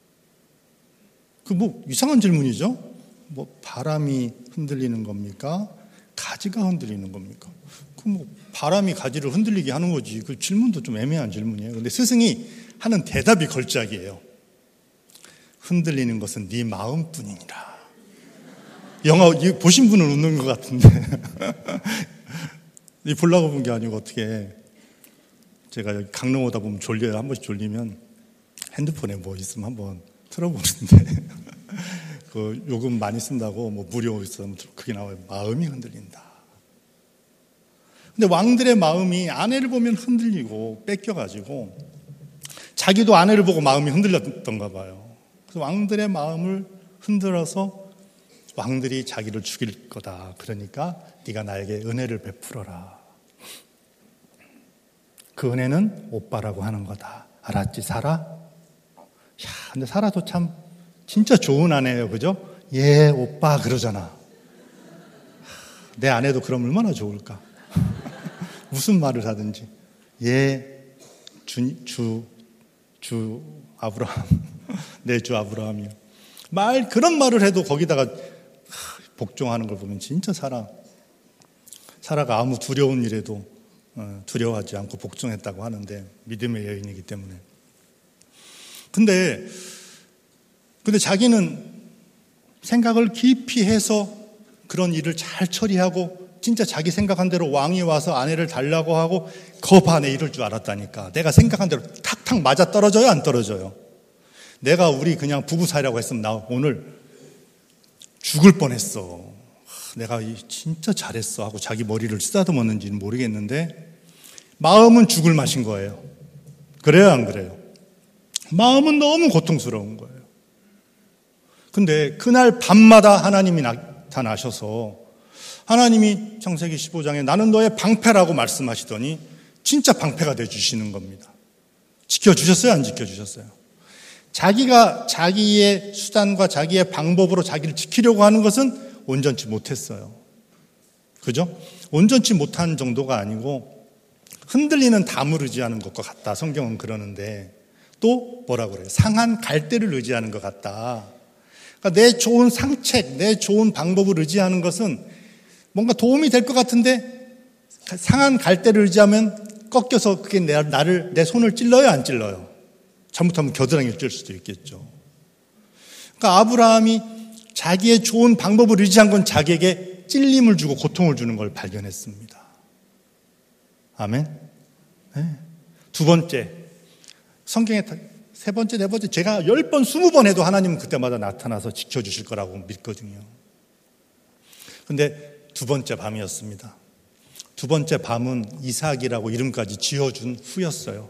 [SPEAKER 2] 그 뭐 이상한 질문이죠? 뭐 바람이 흔들리는 겁니까? 가지가 흔들리는 겁니까? 그 뭐 바람이 가지를 흔들리게 하는 거지. 그 질문도 좀 애매한 질문이에요. 근데 스승이 하는 대답이 걸작이에요. 흔들리는 것은 네 마음뿐이니라. 영화 보신 분은 웃는 것 같은데 이 보려고 본 게 아니고 어떻게 제가 여기 강릉 오다 보면 졸려요. 한 번씩 졸리면 핸드폰에 뭐 있으면 한번 틀어보는데 그 요금 많이 쓴다고 뭐 무료 있으면 그게 나와요. 마음이 흔들린다. 근데 왕들의 마음이 아내를 보면 흔들리고 뺏겨가지고 자기도 아내를 보고 마음이 흔들렸던가 봐요. 그래서 왕들의 마음을 흔들어서 왕들이 자기를 죽일 거다. 그러니까 네가 나에게 은혜를 베풀어라. 그 은혜는 오빠라고 하는 거다. 알았지, 사라? 야, 근데 사라도 참 진짜 좋은 아내예요. 그죠? 예, 오빠 그러잖아. 내 아내도 그럼 얼마나 좋을까? 무슨 말을 하든지. 예, 주, 주, 주 아브라함. 내 주 아브라함이요. 말, 그런 말을 해도 거기다가 복종하는 걸 보면 진짜 사라. 사라가 아무 두려운 일에도 두려워하지 않고 복종했다고 하는데 믿음의 여인이기 때문에. 근데 근데 자기는 생각을 깊이 해서 그런 일을 잘 처리하고 진짜 자기 생각한 대로 왕이 와서 아내를 달라고 하고 거반에 이럴 줄 알았다니까. 내가 생각한 대로 탁탁 맞아 떨어져요, 안 떨어져요? 내가 우리 그냥 부부 사이라고 했으면 나 오늘 죽을 뻔했어. 내가 진짜 잘했어 하고 자기 머리를 쓰다듬었는지는 모르겠는데 마음은 죽을 맛인 거예요. 그래요, 안 그래요? 마음은 너무 고통스러운 거예요. 근데 그날 밤마다 하나님이 나타나셔서 하나님이 창세기 십오 장에 나는 너의 방패라고 말씀하시더니 진짜 방패가 되어주시는 겁니다. 지켜주셨어요? 안 지켜주셨어요? 자기가 자기의 수단과 자기의 방법으로 자기를 지키려고 하는 것은 온전치 못했어요. 그죠? 온전치 못한 정도가 아니고 흔들리는 담을 의지하는 것과 같다. 성경은 그러는데 또 뭐라고 그래요? 상한 갈대를 의지하는 것 같다. 그러니까 내 좋은 상책, 내 좋은 방법을 의지하는 것은 뭔가 도움이 될 것 같은데 상한 갈대를 의지하면 꺾여서 그게 내, 나를, 내 손을 찔러요, 안 찔러요? 잘못하면 겨드랑이를 찔 수도 있겠죠. 그러니까 아브라함이 자기의 좋은 방법을 의지한 건 자기에게 찔림을 주고 고통을 주는 걸 발견했습니다. 아멘. 네. 두 번째, 성경에 세 번째, 네 번째, 제가 열 번, 스무 번 해도 하나님은 그때마다 나타나서 지켜주실 거라고 믿거든요. 근데 두 번째 밤이었습니다. 두 번째 밤은 이삭이라고 이름까지 지어준 후였어요.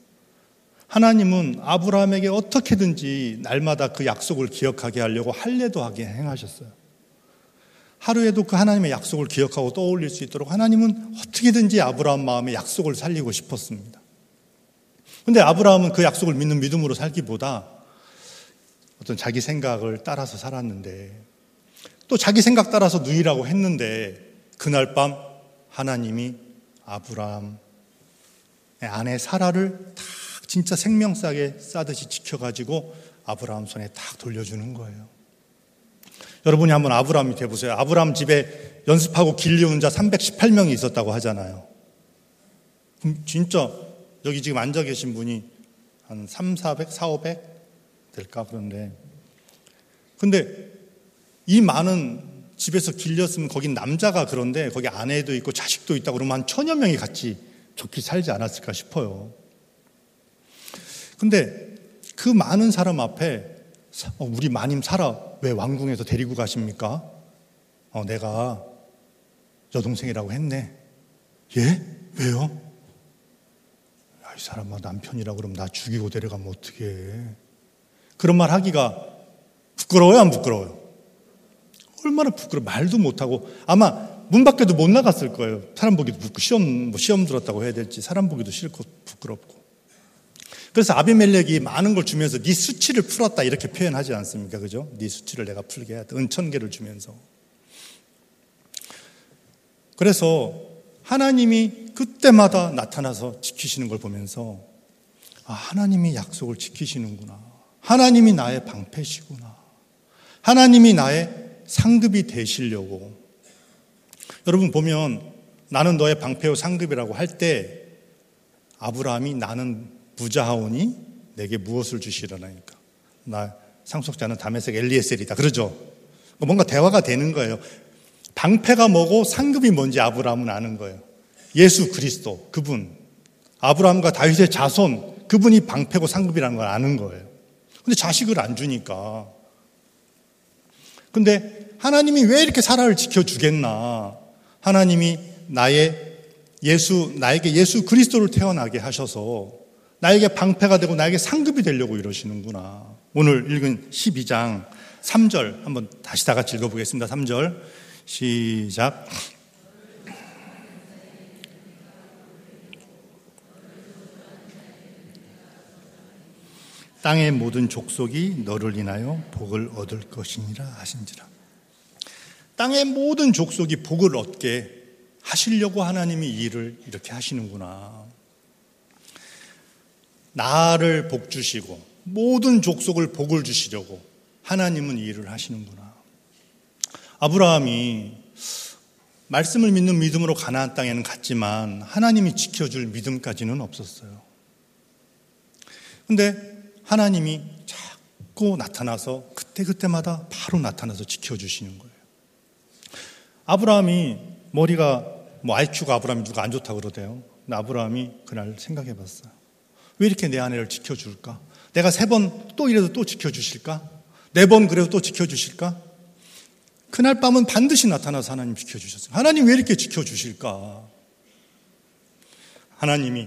[SPEAKER 2] 하나님은 아브라함에게 어떻게든지 날마다 그 약속을 기억하게 하려고 할례도 하게 행하셨어요. 하루에도 그 하나님의 약속을 기억하고 떠올릴 수 있도록 하나님은 어떻게든지 아브라함 마음에 약속을 살리고 싶었습니다. 그런데 아브라함은 그 약속을 믿는 믿음으로 살기보다 어떤 자기 생각을 따라서 살았는데 또 자기 생각 따라서 누이라고 했는데 그날 밤 하나님이 아브라함의 아내 사라를 딱 진짜 생명싸게 싸듯이 지켜가지고 아브라함 손에 딱 돌려주는 거예요. 여러분이 한번 아브라함이 돼보세요. 아브라함 집에 연습하고 길리운 자 삼백십팔 명이 있었다고 하잖아요. 그럼 진짜 여기 지금 앉아 계신 분이 한 삼, 사백, 사오백 될까? 그런데 근데 이 많은 집에서 길렸으면 거긴 남자가 그런데 거기 아내도 있고 자식도 있다고 그러면 한 천여 명이 같이 좋게 살지 않았을까 싶어요. 근데 그 많은 사람 앞에 우리 마님 사라 왜 왕궁에서 데리고 가십니까? 어, 내가 여동생이라고 했네. 예? 왜요? 야, 이 사람아 남편이라고 그러면 나 죽이고 데려가면 어떡해. 그런 말 하기가 부끄러워요, 안 부끄러워요? 얼마나 부끄러워. 말도 못하고 아마 문 밖에도 못 나갔을 거예요. 사람 보기도 부끄 시험, 뭐 시험 들었다고 해야 될지 사람 보기도 싫고 부끄럽고. 그래서 아비멜렉이 많은 걸 주면서 네 수치를 풀었다 이렇게 표현하지 않습니까? 그죠? 네 수치를 내가 풀게 하다. 은천 개를 주면서. 그래서 하나님이 그때마다 나타나서 지키시는 걸 보면서 아, 하나님이 약속을 지키시는구나. 하나님이 나의 방패시구나. 하나님이 나의 상급이 되시려고. 여러분 보면 나는 너의 방패요 상급이라고 할 때 아브라함이 나는 부자하오니 내게 무엇을 주시려나니까. 나 상속자는 다메섹 엘리에셀이다. 그러죠? 뭔가 대화가 되는 거예요. 방패가 뭐고 상급이 뭔지 아브라함은 아는 거예요. 예수 그리스도 그분. 아브라함과 다윗의 자손 그분이 방패고 상급이라는 걸 아는 거예요. 근데 자식을 안 주니까. 근데 하나님이 왜 이렇게 사라를 지켜주겠나. 하나님이 나의 예수, 나에게 예수 그리스도를 태어나게 하셔서 나에게 방패가 되고 나에게 상급이 되려고 이러시는구나. 오늘 읽은 십이 장 삼 절 한번 다시 다 같이 읽어보겠습니다. 삼 절 시작. 땅의 모든 족속이 너를 인하여 복을 얻을 것이니라 하신지라. 땅의 모든 족속이 복을 얻게 하시려고 하나님이 이 일을 이렇게 하시는구나. 나를 복 주시고 모든 족속을 복을 주시려고 하나님은 이 일을 하시는구나. 아브라함이 말씀을 믿는 믿음으로 가나안 땅에는 갔지만 하나님이 지켜줄 믿음까지는 없었어요. 근데 하나님이 자꾸 나타나서 그때그때마다 바로 나타나서 지켜주시는 거예요. 아브라함이 머리가 뭐 아이큐가 아브라함이 누가 안 좋다고 그러대요. 근데 아브라함이 그날 생각해 봤어요. 왜 이렇게 내 아내를 지켜줄까? 내가 세 번 또 이래도 또 지켜주실까? 네 번 그래도 또 지켜주실까? 그날 밤은 반드시 나타나서 하나님 지켜주셨어요. 하나님 왜 이렇게 지켜주실까? 하나님이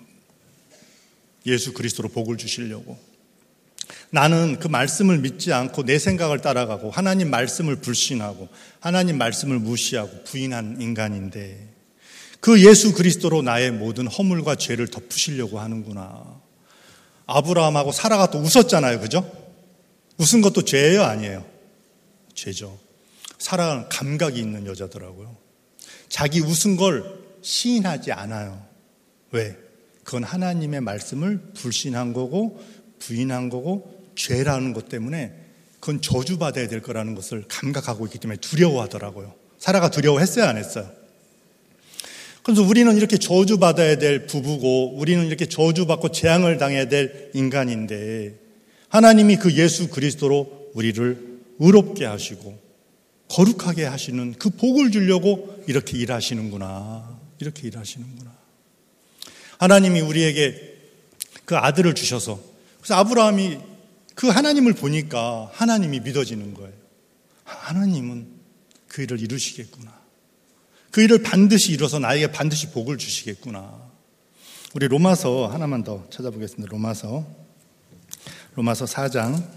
[SPEAKER 2] 예수 그리스도로 복을 주시려고. 나는 그 말씀을 믿지 않고 내 생각을 따라가고 하나님 말씀을 불신하고 하나님 말씀을 무시하고 부인한 인간인데 그 예수 그리스도로 나의 모든 허물과 죄를 덮으시려고 하는구나. 아브라함하고 사라가 또 웃었잖아요. 그죠? 웃은 것도 죄예요? 아니에요? 죄죠. 사라는 감각이 있는 여자더라고요. 자기 웃은 걸 시인하지 않아요. 왜? 그건 하나님의 말씀을 불신한 거고 부인한 거고 죄라는 것 때문에 그건 저주받아야 될 거라는 것을 감각하고 있기 때문에 두려워하더라고요. 사라가 두려워했어요? 안 했어요? 그래서 우리는 이렇게 저주받아야 될 부부고 우리는 이렇게 저주받고 재앙을 당해야 될 인간인데 하나님이 그 예수 그리스도로 우리를 의롭게 하시고 거룩하게 하시는 그 복을 주려고 이렇게 일하시는구나. 이렇게 일하시는구나. 하나님이 우리에게 그 아들을 주셔서 그래서 아브라함이 그 하나님을 보니까 하나님이 믿어지는 거예요. 하나님은 그 일을 이루시겠구나. 그 일을 반드시 이뤄서 나에게 반드시 복을 주시겠구나. 우리 로마서 하나만 더 찾아보겠습니다. 로마서 로마서 사 장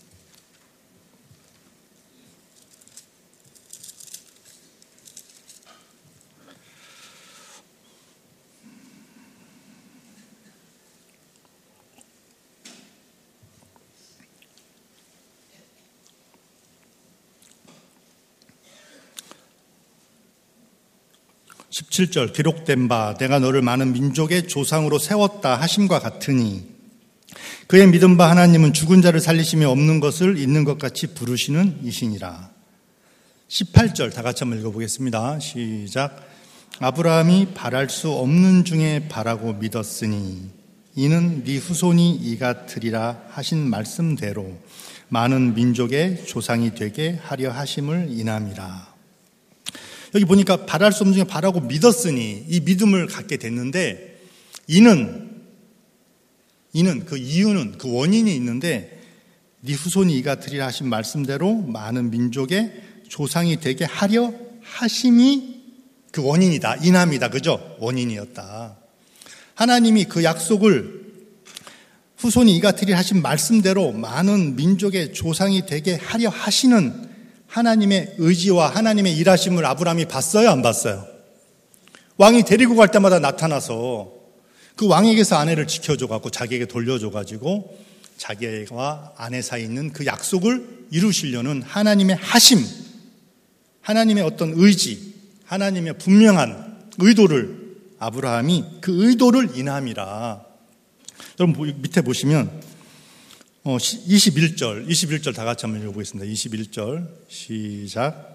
[SPEAKER 2] 십칠 절 기록된 바 내가 너를 많은 민족의 조상으로 세웠다 하심과 같으니 그의 믿은 바 하나님은 죽은 자를 살리심이 없는 것을 있는 것 같이 부르시는 이시니라. 십팔 절 다 같이 한번 읽어보겠습니다. 시작. 아브라함이 바랄 수 없는 중에 바라고 믿었으니 이는 네 후손이 이 같으리라 하신 말씀대로 많은 민족의 조상이 되게 하려 하심을 인함이라. 여기 보니까 바랄 수 없는 중에 바라고 믿었으니 이 믿음을 갖게 됐는데 이는 이는 그 이유는 그 원인이 있는데 네 후손이 이 같으리라 하신 말씀대로 많은 민족의 조상이 되게 하려 하심이 그 원인이다. 인함이다. 그죠? 원인이었다. 하나님이 그 약속을 후손이 이 같으리라 하신 말씀대로 많은 민족의 조상이 되게 하려 하시는 하나님의 의지와 하나님의 일하심을 아브라함이 봤어요? 안 봤어요? 왕이 데리고 갈 때마다 나타나서 그 왕에게서 아내를 지켜줘갖고 자기에게 돌려줘가지고 자기와 아내 사이에 있는 그 약속을 이루시려는 하나님의 하심, 하나님의 어떤 의지, 하나님의 분명한 의도를 아브라함이 그 의도를 인함이라. 여러분 밑에 보시면 어, 이십일 절, 이십일 절 다 같이 한번 읽어보겠습니다. 이십일 절 시작.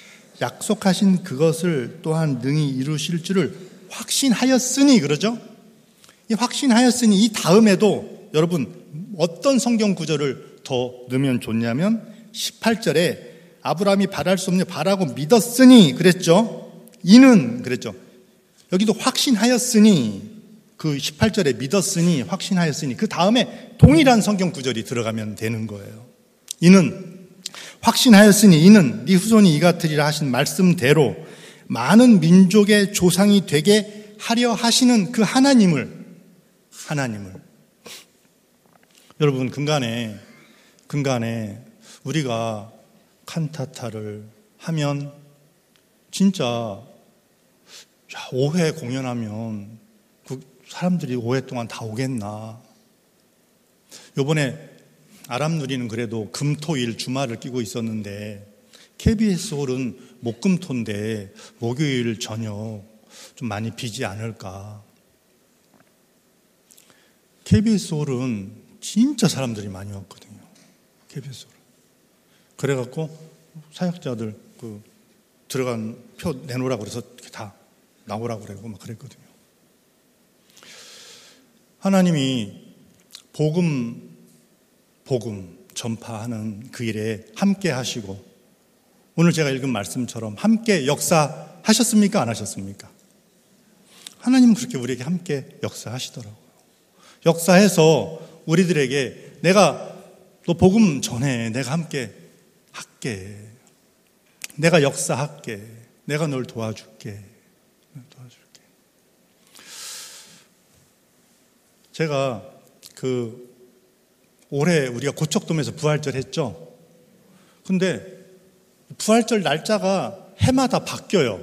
[SPEAKER 2] 약속하신 그것을 또한 능히 이루실 줄을 확신하였으니 그러죠? 이 확신하였으니 이 다음에도 여러분 어떤 성경 구절을 더 넣으면 좋냐면 십팔 절에 아브라함이 바랄 수 없는 바라고 믿었으니 그랬죠? 이는 그랬죠? 여기도 확신하였으니 그 십팔 절에 믿었으니 확신하였으니 그 다음에 동일한 성경 구절이 들어가면 되는 거예요. 이는 확신하였으니 이는 네 후손이 이 같으리라 하신 말씀대로 많은 민족의 조상이 되게 하려 하시는 그 하나님을 하나님을 여러분 근간에 근간에 우리가 칸타타를 하면 진짜 오 회 공연하면 그 사람들이 오 회 동안 다 오겠나. 요번에 아람누리는 그래도 금토일 주말을 끼고 있었는데 케이비에스 홀은 목금토인데 목요일 저녁 좀 많이 비지 않을까. 케이비에스 홀은 진짜 사람들이 많이 왔거든요. 케이비에스 홀은. 그래갖고 사역자들 그 들어간 표 내놓으라고 그래서 다 나오라고 그러고 막 그랬거든요. 하나님이 복음, 복음 전파하는 그 일에 함께 하시고 오늘 제가 읽은 말씀처럼 함께 역사하셨습니까? 안 하셨습니까? 하나님은 그렇게 우리에게 함께 역사하시더라고요. 역사해서 우리들에게 내가 너 복음 전해 내가 함께 할게. 내가 역사할게. 내가 널 도와줄게. 도와줄게. 제가 그 올해 우리가 고척돔에서 부활절 했죠. 근데 부활절 날짜가 해마다 바뀌어요.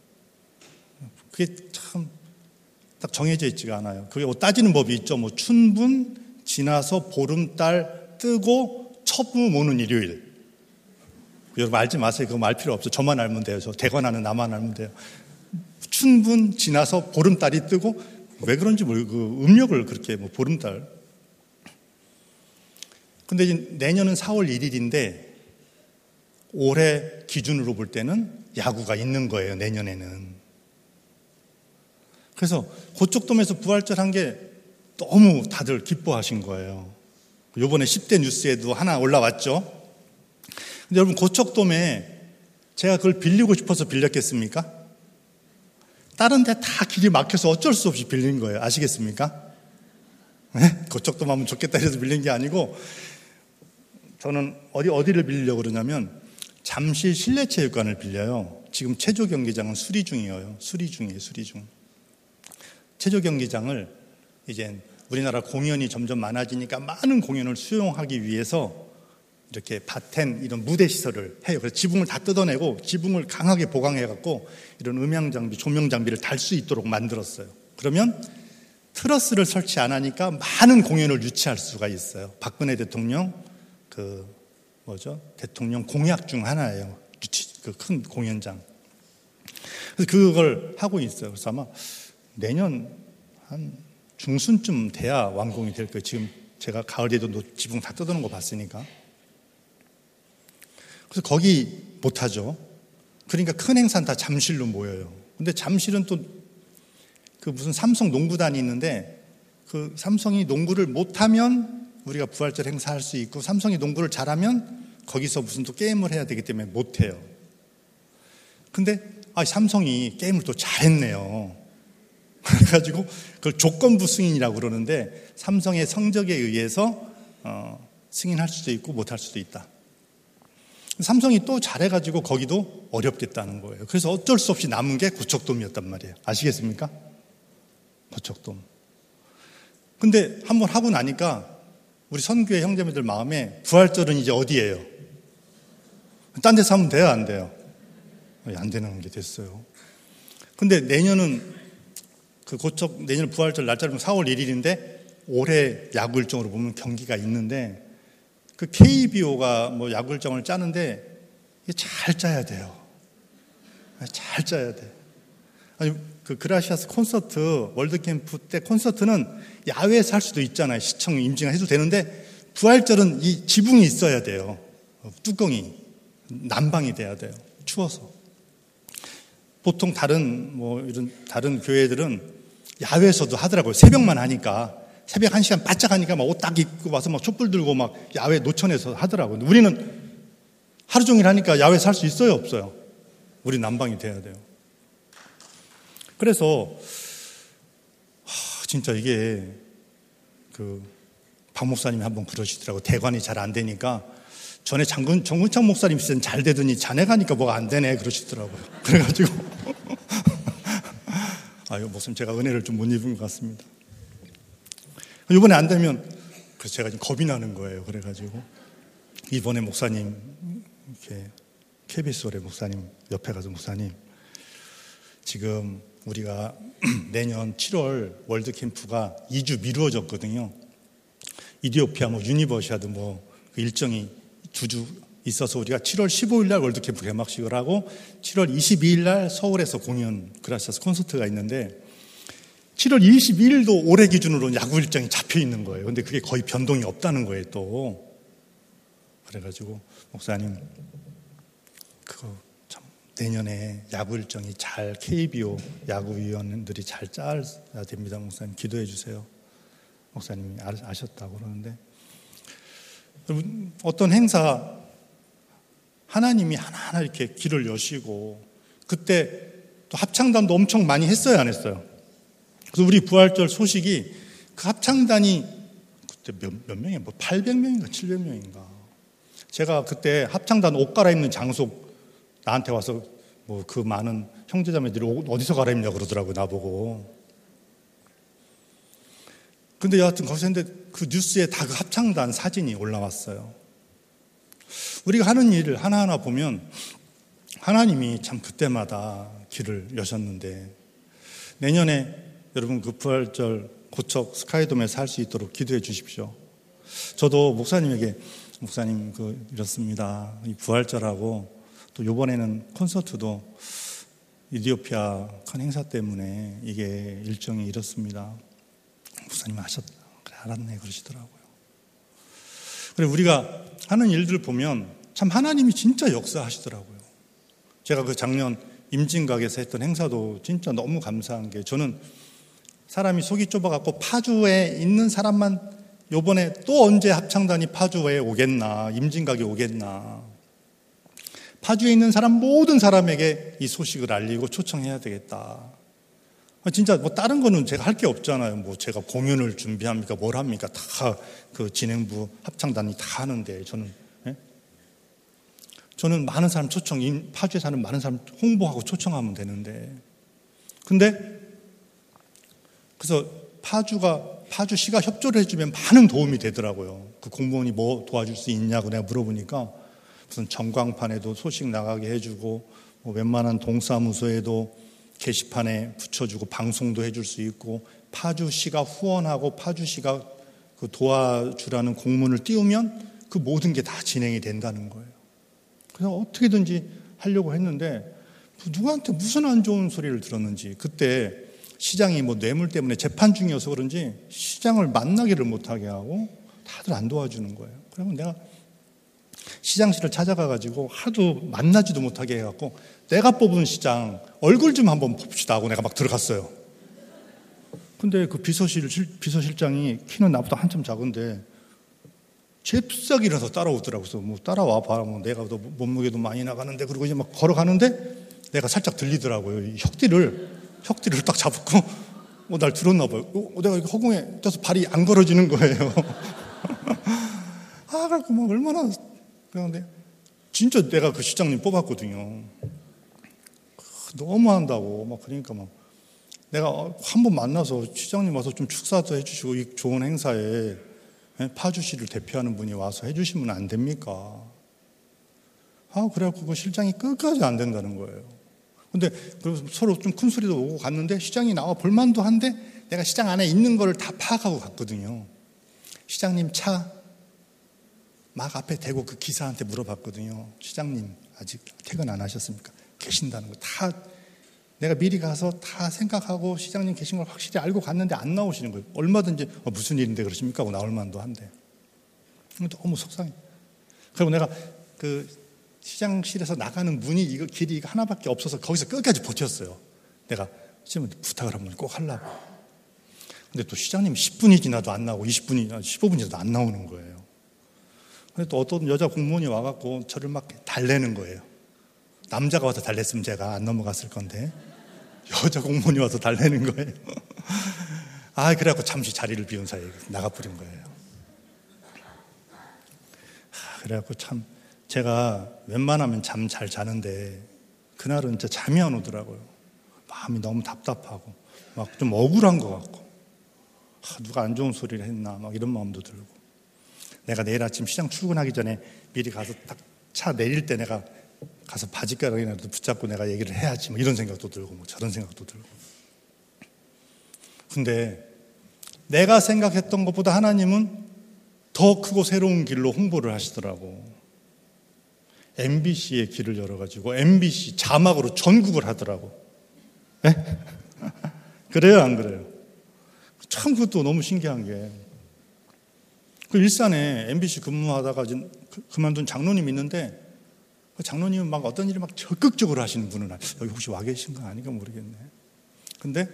[SPEAKER 2] 그게 참 딱 정해져 있지가 않아요. 그게 뭐 따지는 법이 있죠. 뭐 춘분 지나서 보름달 뜨고 첩무 모는 일요일. 여러분 알지 마세요. 그거 알 필요 없어요. 저만 알면 돼요. 저 대관하는 나만 알면 돼요. 춘분 지나서 보름달이 뜨고 왜 그런지 모르고 그 음력을 그렇게 뭐 보름달. 근데 이제 내년은 사월 일일인데 올해 기준으로 볼 때는 야구가 있는 거예요. 내년에는. 그래서 고척돔에서 부활절 한 게 너무 다들 기뻐하신 거예요. 이번에 십 대 뉴스에도 하나 올라왔죠. 근데 여러분 고척돔에 제가 그걸 빌리고 싶어서 빌렸겠습니까? 다른 데 다 길이 막혀서 어쩔 수 없이 빌린 거예요. 아시겠습니까? 네? 고척돔 하면 좋겠다 해서 빌린 게 아니고 저는 어디, 어디를 빌리려고 그러냐면 잠실 실내체육관을 빌려요. 지금 체조 경기장은 수리 중이에요. 수리 중이에요. 수리 중. 체조 경기장을 이제 우리나라 공연이 점점 많아지니까 많은 공연을 수용하기 위해서 이렇게 바텐 이런 무대 시설을 해요. 그래서 지붕을 다 뜯어내고 지붕을 강하게 보강해갖고 이런 음향 장비, 조명 장비를 달 수 있도록 만들었어요. 그러면 트러스를 설치 안 하니까 많은 공연을 유치할 수가 있어요. 박근혜 대통령 그 뭐죠? 대통령 공약 중 하나예요. 유치 그 큰 공연장. 그래서 그걸 하고 있어요. 그래서 아마 내년 한 중순쯤 돼야 완공이 될 거예요. 지금 제가 가을에도 지붕 다 뜯어놓은 거 봤으니까. 그래서 거기 못하죠. 그러니까 큰 행사는 다 잠실로 모여요. 근데 잠실은 또 그 무슨 삼성 농구단이 있는데 그 삼성이 농구를 못하면 우리가 부활절 행사할 수 있고 삼성이 농구를 잘하면 거기서 무슨 또 게임을 해야 되기 때문에 못해요. 근데 아, 삼성이 게임을 또 잘했네요. 그래가지고 그걸 조건부 승인이라고 그러는데 삼성의 성적에 의해서 어, 승인할 수도 있고 못할 수도 있다. 삼성이 또 잘해가지고 거기도 어렵겠다는 거예요. 그래서 어쩔 수 없이 남은 게 고척돔이었단 말이에요. 아시겠습니까? 고척돔. 근데 한번 하고 나니까 우리 선교회 형제님들 마음에 부활절은 이제 어디예요? 딴 데서 하면 돼요? 안 돼요? 안 되는 게 됐어요. 근데 내년은 그 고척, 내년 부활절 날짜를 보면 사월 일일인데 올해 야구 일정으로 보면 경기가 있는데 그 케이비오가 뭐 야구 일정을 짜는데 이게 잘 짜야 돼요. 잘 짜야 돼. 아니, 그 그라시아스 콘서트 월드캠프 때 콘서트는 야외에서 할 수도 있잖아요. 시청 임진해도 되는데 부활절은 이 지붕이 있어야 돼요. 뚜껑이 난방이 돼야 돼요. 추워서. 보통 다른 뭐 이런 다른 교회들은 야외에서도 하더라고요. 새벽만 하니까 새벽 한 시간 바짝 하니까 막 옷 딱 입고 와서 막 촛불 들고 막 야외 노천에서 하더라고요. 우리는 하루 종일 하니까 야외에서 할 수 있어요, 없어요? 우리 난방이 돼야 돼요. 그래서 하, 진짜 이게 그 박 목사님이 한번 그러시더라고요. 대관이 잘 안 되니까 전에 장군, 정근창 목사님 있을 땐 잘 되더니 자네가 하니까 뭐가 안 되네 그러시더라고요. 그래가지고 아유 목사님 제가 은혜를 좀 못 입은 것 같습니다. 이번에 안 되면 그래서 제가 지금 겁이 나는 거예요. 그래가지고 이번에 목사님 이렇게 케이비에스 올해 목사님 옆에 가서 목사님 지금 우리가 내년 칠월 월드 캠프가 이 주 미루어졌거든요. 이디오피아 뭐 유니버시아드 뭐 그 일정이 두 주 있어서 우리가 칠월 십오일 날 월드 캠프 개막식을 하고 칠월 이십이일 날 서울에서 공연 그라시아스 콘서트가 있는데 칠월 이십이일도 올해 기준으로 야구 일정이 잡혀 있는 거예요. 근데 그게 거의 변동이 없다는 거예요, 또. 그래가지고, 목사님, 그거 참, 내년에 야구 일정이 잘, 케이비오 야구위원들이 잘 짜야 됩니다. 목사님, 기도해 주세요. 목사님이 아셨다고 그러는데. 여러분, 어떤 행사, 하나님이 하나하나 이렇게 길을 여시고, 그때 또 합창단도 엄청 많이 했어요, 안 했어요? 그래서 우리 부활절 소식이 그 합창단이 그때 몇, 몇 명이야? 뭐 팔백 명인가 칠백 명인가. 제가 그때 합창단 옷 갈아입는 장소 나한테 와서 뭐 그 많은 형제자매들이 옷 어디서 갈아입냐 그러더라고요, 나보고. 근데 여하튼 거기서 했는데 그 뉴스에 다 그 합창단 사진이 올라왔어요. 우리가 하는 일을 하나하나 보면 하나님이 참 그때마다 길을 여셨는데, 내년에 여러분 그 부활절 고척 스카이돔에서 할 수 있도록 기도해 주십시오. 저도 목사님에게 목사님 그 이렇습니다. 이 부활절하고 또 이번에는 콘서트도 이디오피아 큰 행사 때문에 이게 일정이 이렇습니다. 목사님 아셨다. 그래 알았네 그러시더라고요. 그래 우리가 하는 일들 보면 참 하나님이 진짜 역사하시더라고요. 제가 그 작년 임진각에서 했던 행사도 진짜 너무 감사한 게, 저는 사람이 속이 좁아갖고 파주에 있는 사람만 요번에 또 언제 합창단이 파주에 오겠나, 임진각에 오겠나, 파주에 있는 사람 모든 사람에게 이 소식을 알리고 초청해야 되겠다. 진짜 뭐 다른 거는 제가 할 게 없잖아요. 뭐 제가 공연을 준비합니까? 뭘 합니까? 다 그 진행부 합창단이 다 하는데 저는 예? 저는 많은 사람 초청, 파주에 사는 많은 사람 홍보하고 초청하면 되는데, 근데 그래서 파주가 파주시가 협조를 해주면 많은 도움이 되더라고요. 그 공무원이 뭐 도와줄 수 있냐고 내가 물어보니까 무슨 전광판에도 소식 나가게 해주고, 뭐 웬만한 동사무소에도 게시판에 붙여주고 방송도 해줄 수 있고, 파주시가 후원하고 파주시가 그 도와주라는 공문을 띄우면 그 모든 게 다 진행이 된다는 거예요. 그래서 어떻게든지 하려고 했는데 누구한테 무슨 안 좋은 소리를 들었는지, 그때 시장이 뭐 뇌물 때문에 재판 중이어서 그런지 시장을 만나기를 못하게 하고 다들 안 도와주는 거예요. 그러면 내가 시장실을 찾아가가지고 하도 만나지도 못하게 해갖고, 내가 뽑은 시장 얼굴 좀 한번 봅시다 하고 내가 막 들어갔어요. 근데 그 비서실, 비서실장이 키는 나보다 한참 작은데 잽싸기라서 따라오더라고요. 그래서 뭐 따라와 봐. 뭐 내가 더 몸무게도 많이 나가는데, 그리고 이제 막 걸어가는데 내가 살짝 들리더라고요. 이 혁띠를, 혁띠를 딱 잡고, 어, 날 들었나 봐요. 어, 내가 허공에 떠서 발이 안 걸어지는 거예요. 아, 그래갖고 막 얼마나, 그런데 진짜 내가 그 시장님 뽑았거든요. 너무 한다고. 막 그러니까 막 내가 한 번 만나서 시장님 와서 좀 축사도 해주시고, 이 좋은 행사에 파주시를 대표하는 분이 와서 해주시면 안 됩니까? 아, 그래갖고 그 실장이 끝까지 안 된다는 거예요. 근데 서로 좀 큰 소리도 오고 갔는데 시장이 나와 볼만도 한데 내가 시장 안에 있는 거를 다 파악하고 갔거든요. 시장님 차 막 앞에 대고 그 기사한테 물어봤거든요. 시장님 아직 퇴근 안 하셨습니까? 계신다는 거 다 내가 미리 가서 다 생각하고 시장님 계신 걸 확실히 알고 갔는데 안 나오시는 거예요. 얼마든지 어, 무슨 일인데 그러십니까? 하고 나올 만도 한데. 너무 속상해. 그리고 내가 그 시장실에서 나가는 문이 이거 길이 이거 하나밖에 없어서 거기서 끝까지 버텼어요. 내가 시장님 부탁을 한번 꼭 하려고. 근데 또 시장님이 십 분이 지나도 안 나오고 이십 분이 십오 분이 지나도 안 나오는 거예요. 근데 또 어떤 여자 공무원이 와갖고 저를 막 달래는 거예요. 남자가 와서 달랬으면 제가 안 넘어갔을 건데 여자 공무원이 와서 달래는 거예요. 아, 그래갖고 잠시 자리를 비운 사이에 나가버린 거예요. 아, 그래갖고 참 제가 웬만하면 잠 잘 자는데 그날은 진짜 잠이 안 오더라고요. 마음이 너무 답답하고 막 좀 억울한 것 같고, 아, 누가 안 좋은 소리를 했나 막 이런 마음도 들고, 내가 내일 아침 시장 출근하기 전에 미리 가서 딱 차 내릴 때 내가 가서 바지가락이라도 붙잡고 내가 얘기를 해야지 뭐 이런 생각도 들고 뭐 저런 생각도 들고. 근데 내가 생각했던 것보다 하나님은 더 크고 새로운 길로 홍보를 하시더라고. 엠비씨의 길을 열어가지고 엠비씨 자막으로 전국을 하더라고. 에? 그래요 안 그래요? 참 그것도 너무 신기한 게, 그 일산에 엠비씨 근무하다가 그만둔 장로님 있는데, 그 장로님은 막 어떤 일을 막 적극적으로 하시는 분은 아니에요. 여기 혹시 와 계신 거 아닌가 모르겠네. 근데,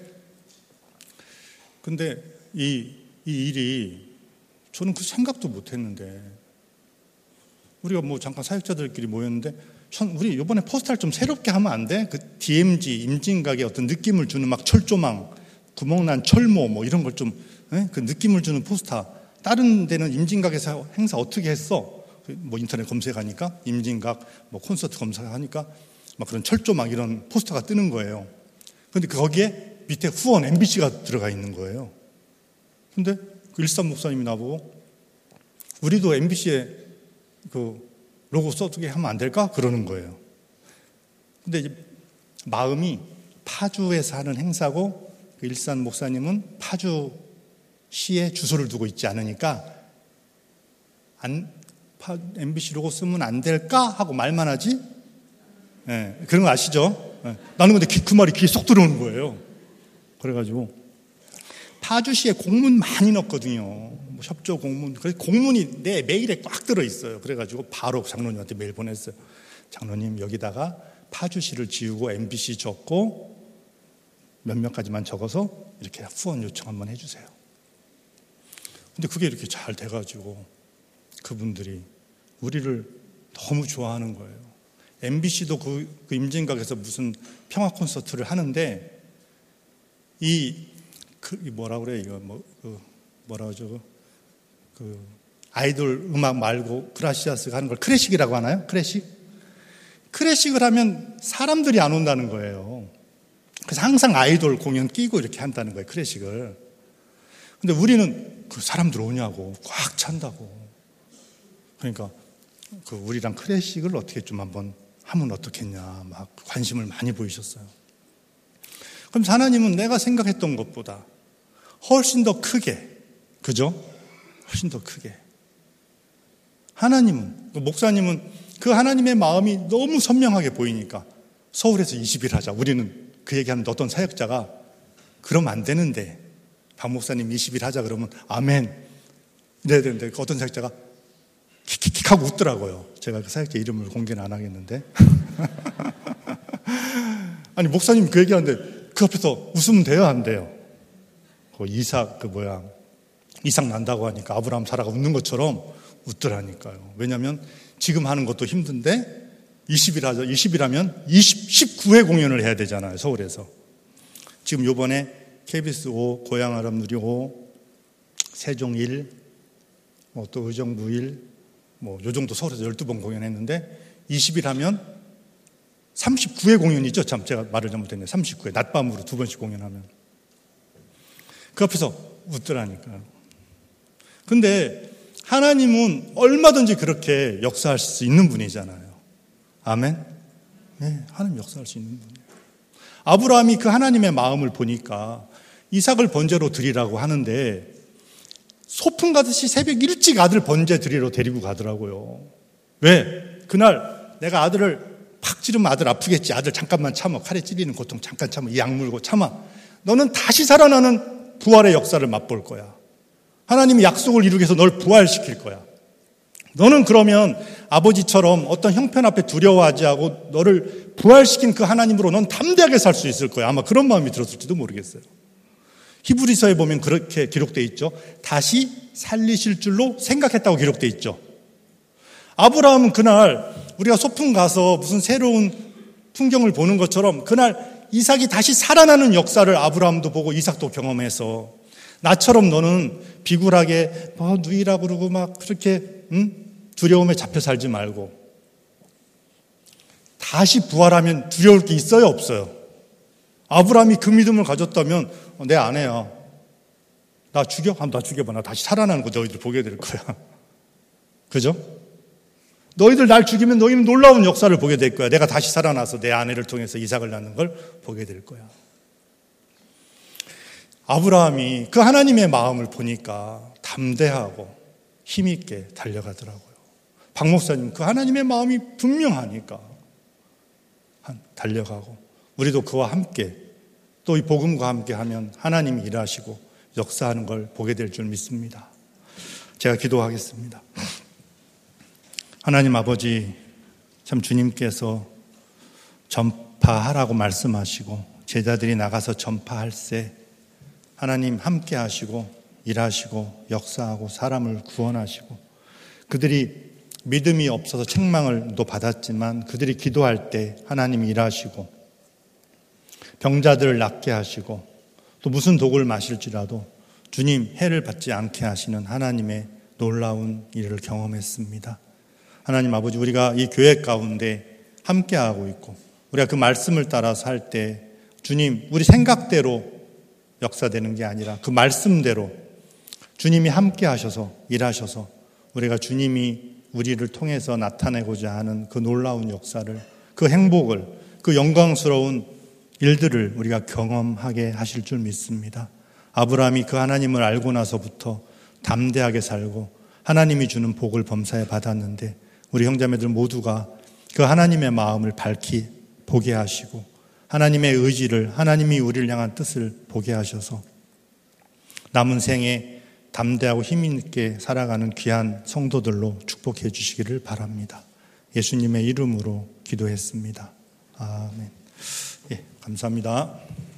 [SPEAKER 2] 근데 이, 이 일이 저는 그 생각도 못 했는데, 우리가 뭐 잠깐 사역자들끼리 모였는데, 우리 이번에 포스터를 좀 새롭게 하면 안 돼? 그 디엠지, 임진각의 어떤 느낌을 주는 막 철조망, 구멍난 철모 뭐 이런 걸 좀, 그 느낌을 주는 포스터. 다른 데는 임진각에서 행사 어떻게 했어? 뭐 인터넷 검색하니까 임진각 뭐 콘서트 검색하니까 막 그런 철조 막 이런 포스터가 뜨는 거예요. 근데 거기에 밑에 후원 엠비씨가 들어가 있는 거예요. 근데 그 일산 목사님이 나보고 우리도 엠비씨에 그 로고 써두게 하면 안 될까? 그러는 거예요. 근데 이제 마음이 파주에서 하는 행사고 그 일산 목사님은 파주시에 주소를 두고 있지 않으니까 안, 파, 엠비씨 로고 쓰면 안 될까? 하고 말만 하지? 네, 그런 거 아시죠? 네. 나는 근데 그 말이 귀에 쏙 들어오는 거예요. 그래가지고 파주시에 공문 많이 넣었거든요. 뭐 협조 공문. 그래서 공문이 내 메일에 꽉 들어있어요. 그래가지고 바로 장로님한테 메일 보냈어요. 장로님 여기다가 파주시를 지우고 엠비씨 적고 몇몇 가지만 적어서 이렇게 후원 요청 한번 해주세요. 근데 그게 이렇게 잘 돼가지고 그분들이 우리를 너무 좋아하는 거예요. 엠비씨도 그, 그 임진각에서 무슨 평화 콘서트를 하는데 이, 그, 뭐라 그래, 이거, 뭐, 그, 뭐라 그러죠? 그, 아이돌 음악 말고 그라시아스가 하는 걸 클래식이라고 하나요? 클래식? 클래식을 하면 사람들이 안 온다는 거예요. 그래서 항상 아이돌 공연 끼고 이렇게 한다는 거예요, 클래식을. 근데 우리는 그 사람들 오냐고, 꽉 찬다고. 그러니까 그 우리랑 클래식을 어떻게 좀 한번 하면 어떻겠냐, 막 관심을 많이 보이셨어요. 그럼 하나님은 내가 생각했던 것보다 훨씬 더 크게, 그죠? 훨씬 더 크게. 하나님은, 목사님은 그 하나님의 마음이 너무 선명하게 보이니까 서울에서 이십 일 하자. 우리는 그 얘기하는 어떤 사역자가 그러면 안 되는데 박 목사님 이십 일 하자 그러면 아멘 이래야 되는데 어떤 사역자가 킥킥킥 하고 웃더라고요. 제가 그 사역자 이름을 공개는 안 하겠는데 아니 목사님 그 얘기하는데 그 앞에서 웃으면 돼요 안 돼요? 그 이삭 그 뭐야 이삭 난다고 하니까 아브라함 사라가 웃는 것처럼 웃더라니까요. 왜냐하면 지금 하는 것도 힘든데 이십 일 하자. 이십 일 하면 십구 회 공연을 해야 되잖아요. 서울에서. 지금 요번에 케이비에스 오, 고향 아람누리 오, 세종 일, 뭐 또 의정부 일, 뭐 요 정도 서울에서 열두 번 공연했는데 이십 일 하면 삼십구 회 공연이죠. 참 제가 말을 잘못했네요. 삼십구 회. 낮밤으로 두 번씩 공연하면. 그 앞에서 웃더라니까요. 근데 하나님은 얼마든지 그렇게 역사할 수 있는 분이잖아요. 아멘? 네, 하나님 역사할 수 있는 분이에요. 아브라함이 그 하나님의 마음을 보니까 이삭을 번제로 드리라고 하는데 소풍 가듯이 새벽 일찍 아들 번제 드리러 데리고 가더라고요. 왜? 그날 내가 아들을 팍 찌르면 아들 아프겠지. 아들 잠깐만 참아. 칼에 찔리는 고통 잠깐 참아. 이 약 물고 참아. 너는 다시 살아나는 부활의 역사를 맛볼 거야. 하나님이 약속을 이루기 위해서 널 부활시킬 거야. 너는 그러면 아버지처럼 어떤 형편 앞에 두려워하지 않고 너를 부활시킨 그 하나님으로 넌 담대하게 살 수 있을 거야. 아마 그런 마음이 들었을지도 모르겠어요. 히브리서에 보면 그렇게 기록되어 있죠. 다시 살리실 줄로 생각했다고 기록되어 있죠. 아브라함은 그날 우리가 소풍 가서 무슨 새로운 풍경을 보는 것처럼 그날 이삭이 다시 살아나는 역사를 아브라함도 보고 이삭도 경험해서 나처럼 너는 비굴하게 뭐 누이라고 그러고 막 그렇게 응? 두려움에 잡혀 살지 말고 다시 부활하면 두려울 게 있어요 없어요? 아브라함이 그 믿음을 가졌다면 내 아내야 나 죽여? 한번 나 죽여봐. 나 다시 살아나는 거 너희들 보게 될 거야. 그죠? 너희들 날 죽이면 너희는 놀라운 역사를 보게 될 거야. 내가 다시 살아나서 내 아내를 통해서 이삭을 낳는 걸 보게 될 거야. 아브라함이 그 하나님의 마음을 보니까 담대하고 힘있게 달려가더라고요. 박 목사님 그 하나님의 마음이 분명하니까 달려가고 우리도 그와 함께 또 이 복음과 함께 하면 하나님이 일하시고 역사하는 걸 보게 될 줄 믿습니다. 제가 기도하겠습니다. 하나님 아버지 참 주님께서 전파하라고 말씀하시고 제자들이 나가서 전파할세 하나님 함께 하시고 일하시고 역사하고 사람을 구원하시고 그들이 믿음이 없어서 책망을 또 받았지만 그들이 기도할 때 하나님이 일하시고 병자들을 낫게 하시고 또 무슨 독을 마실지라도 주님 해를 받지 않게 하시는 하나님의 놀라운 일을 경험했습니다. 하나님 아버지 우리가 이 교회 가운데 함께하고 있고 우리가 그 말씀을 따라서 할 때 주님, 우리 생각대로 역사되는 게 아니라 그 말씀대로 주님이 함께 하셔서 일하셔서 우리가 주님이 우리를 통해서 나타내고자 하는 그 놀라운 역사를, 그 행복을, 그 영광스러운 일들을 우리가 경험하게 하실 줄 믿습니다. 아브라함이 그 하나님을 알고 나서부터 담대하게 살고 하나님이 주는 복을 범사에 받았는데 우리 형제자매들 모두가 그 하나님의 마음을 밝히 보게 하시고 하나님의 의지를, 하나님이 우리를 향한 뜻을 보게 하셔서 남은 생에 담대하고 힘있게 살아가는 귀한 성도들로 축복해 주시기를 바랍니다. 예수님의 이름으로 기도했습니다. 아멘. 예, 감사합니다.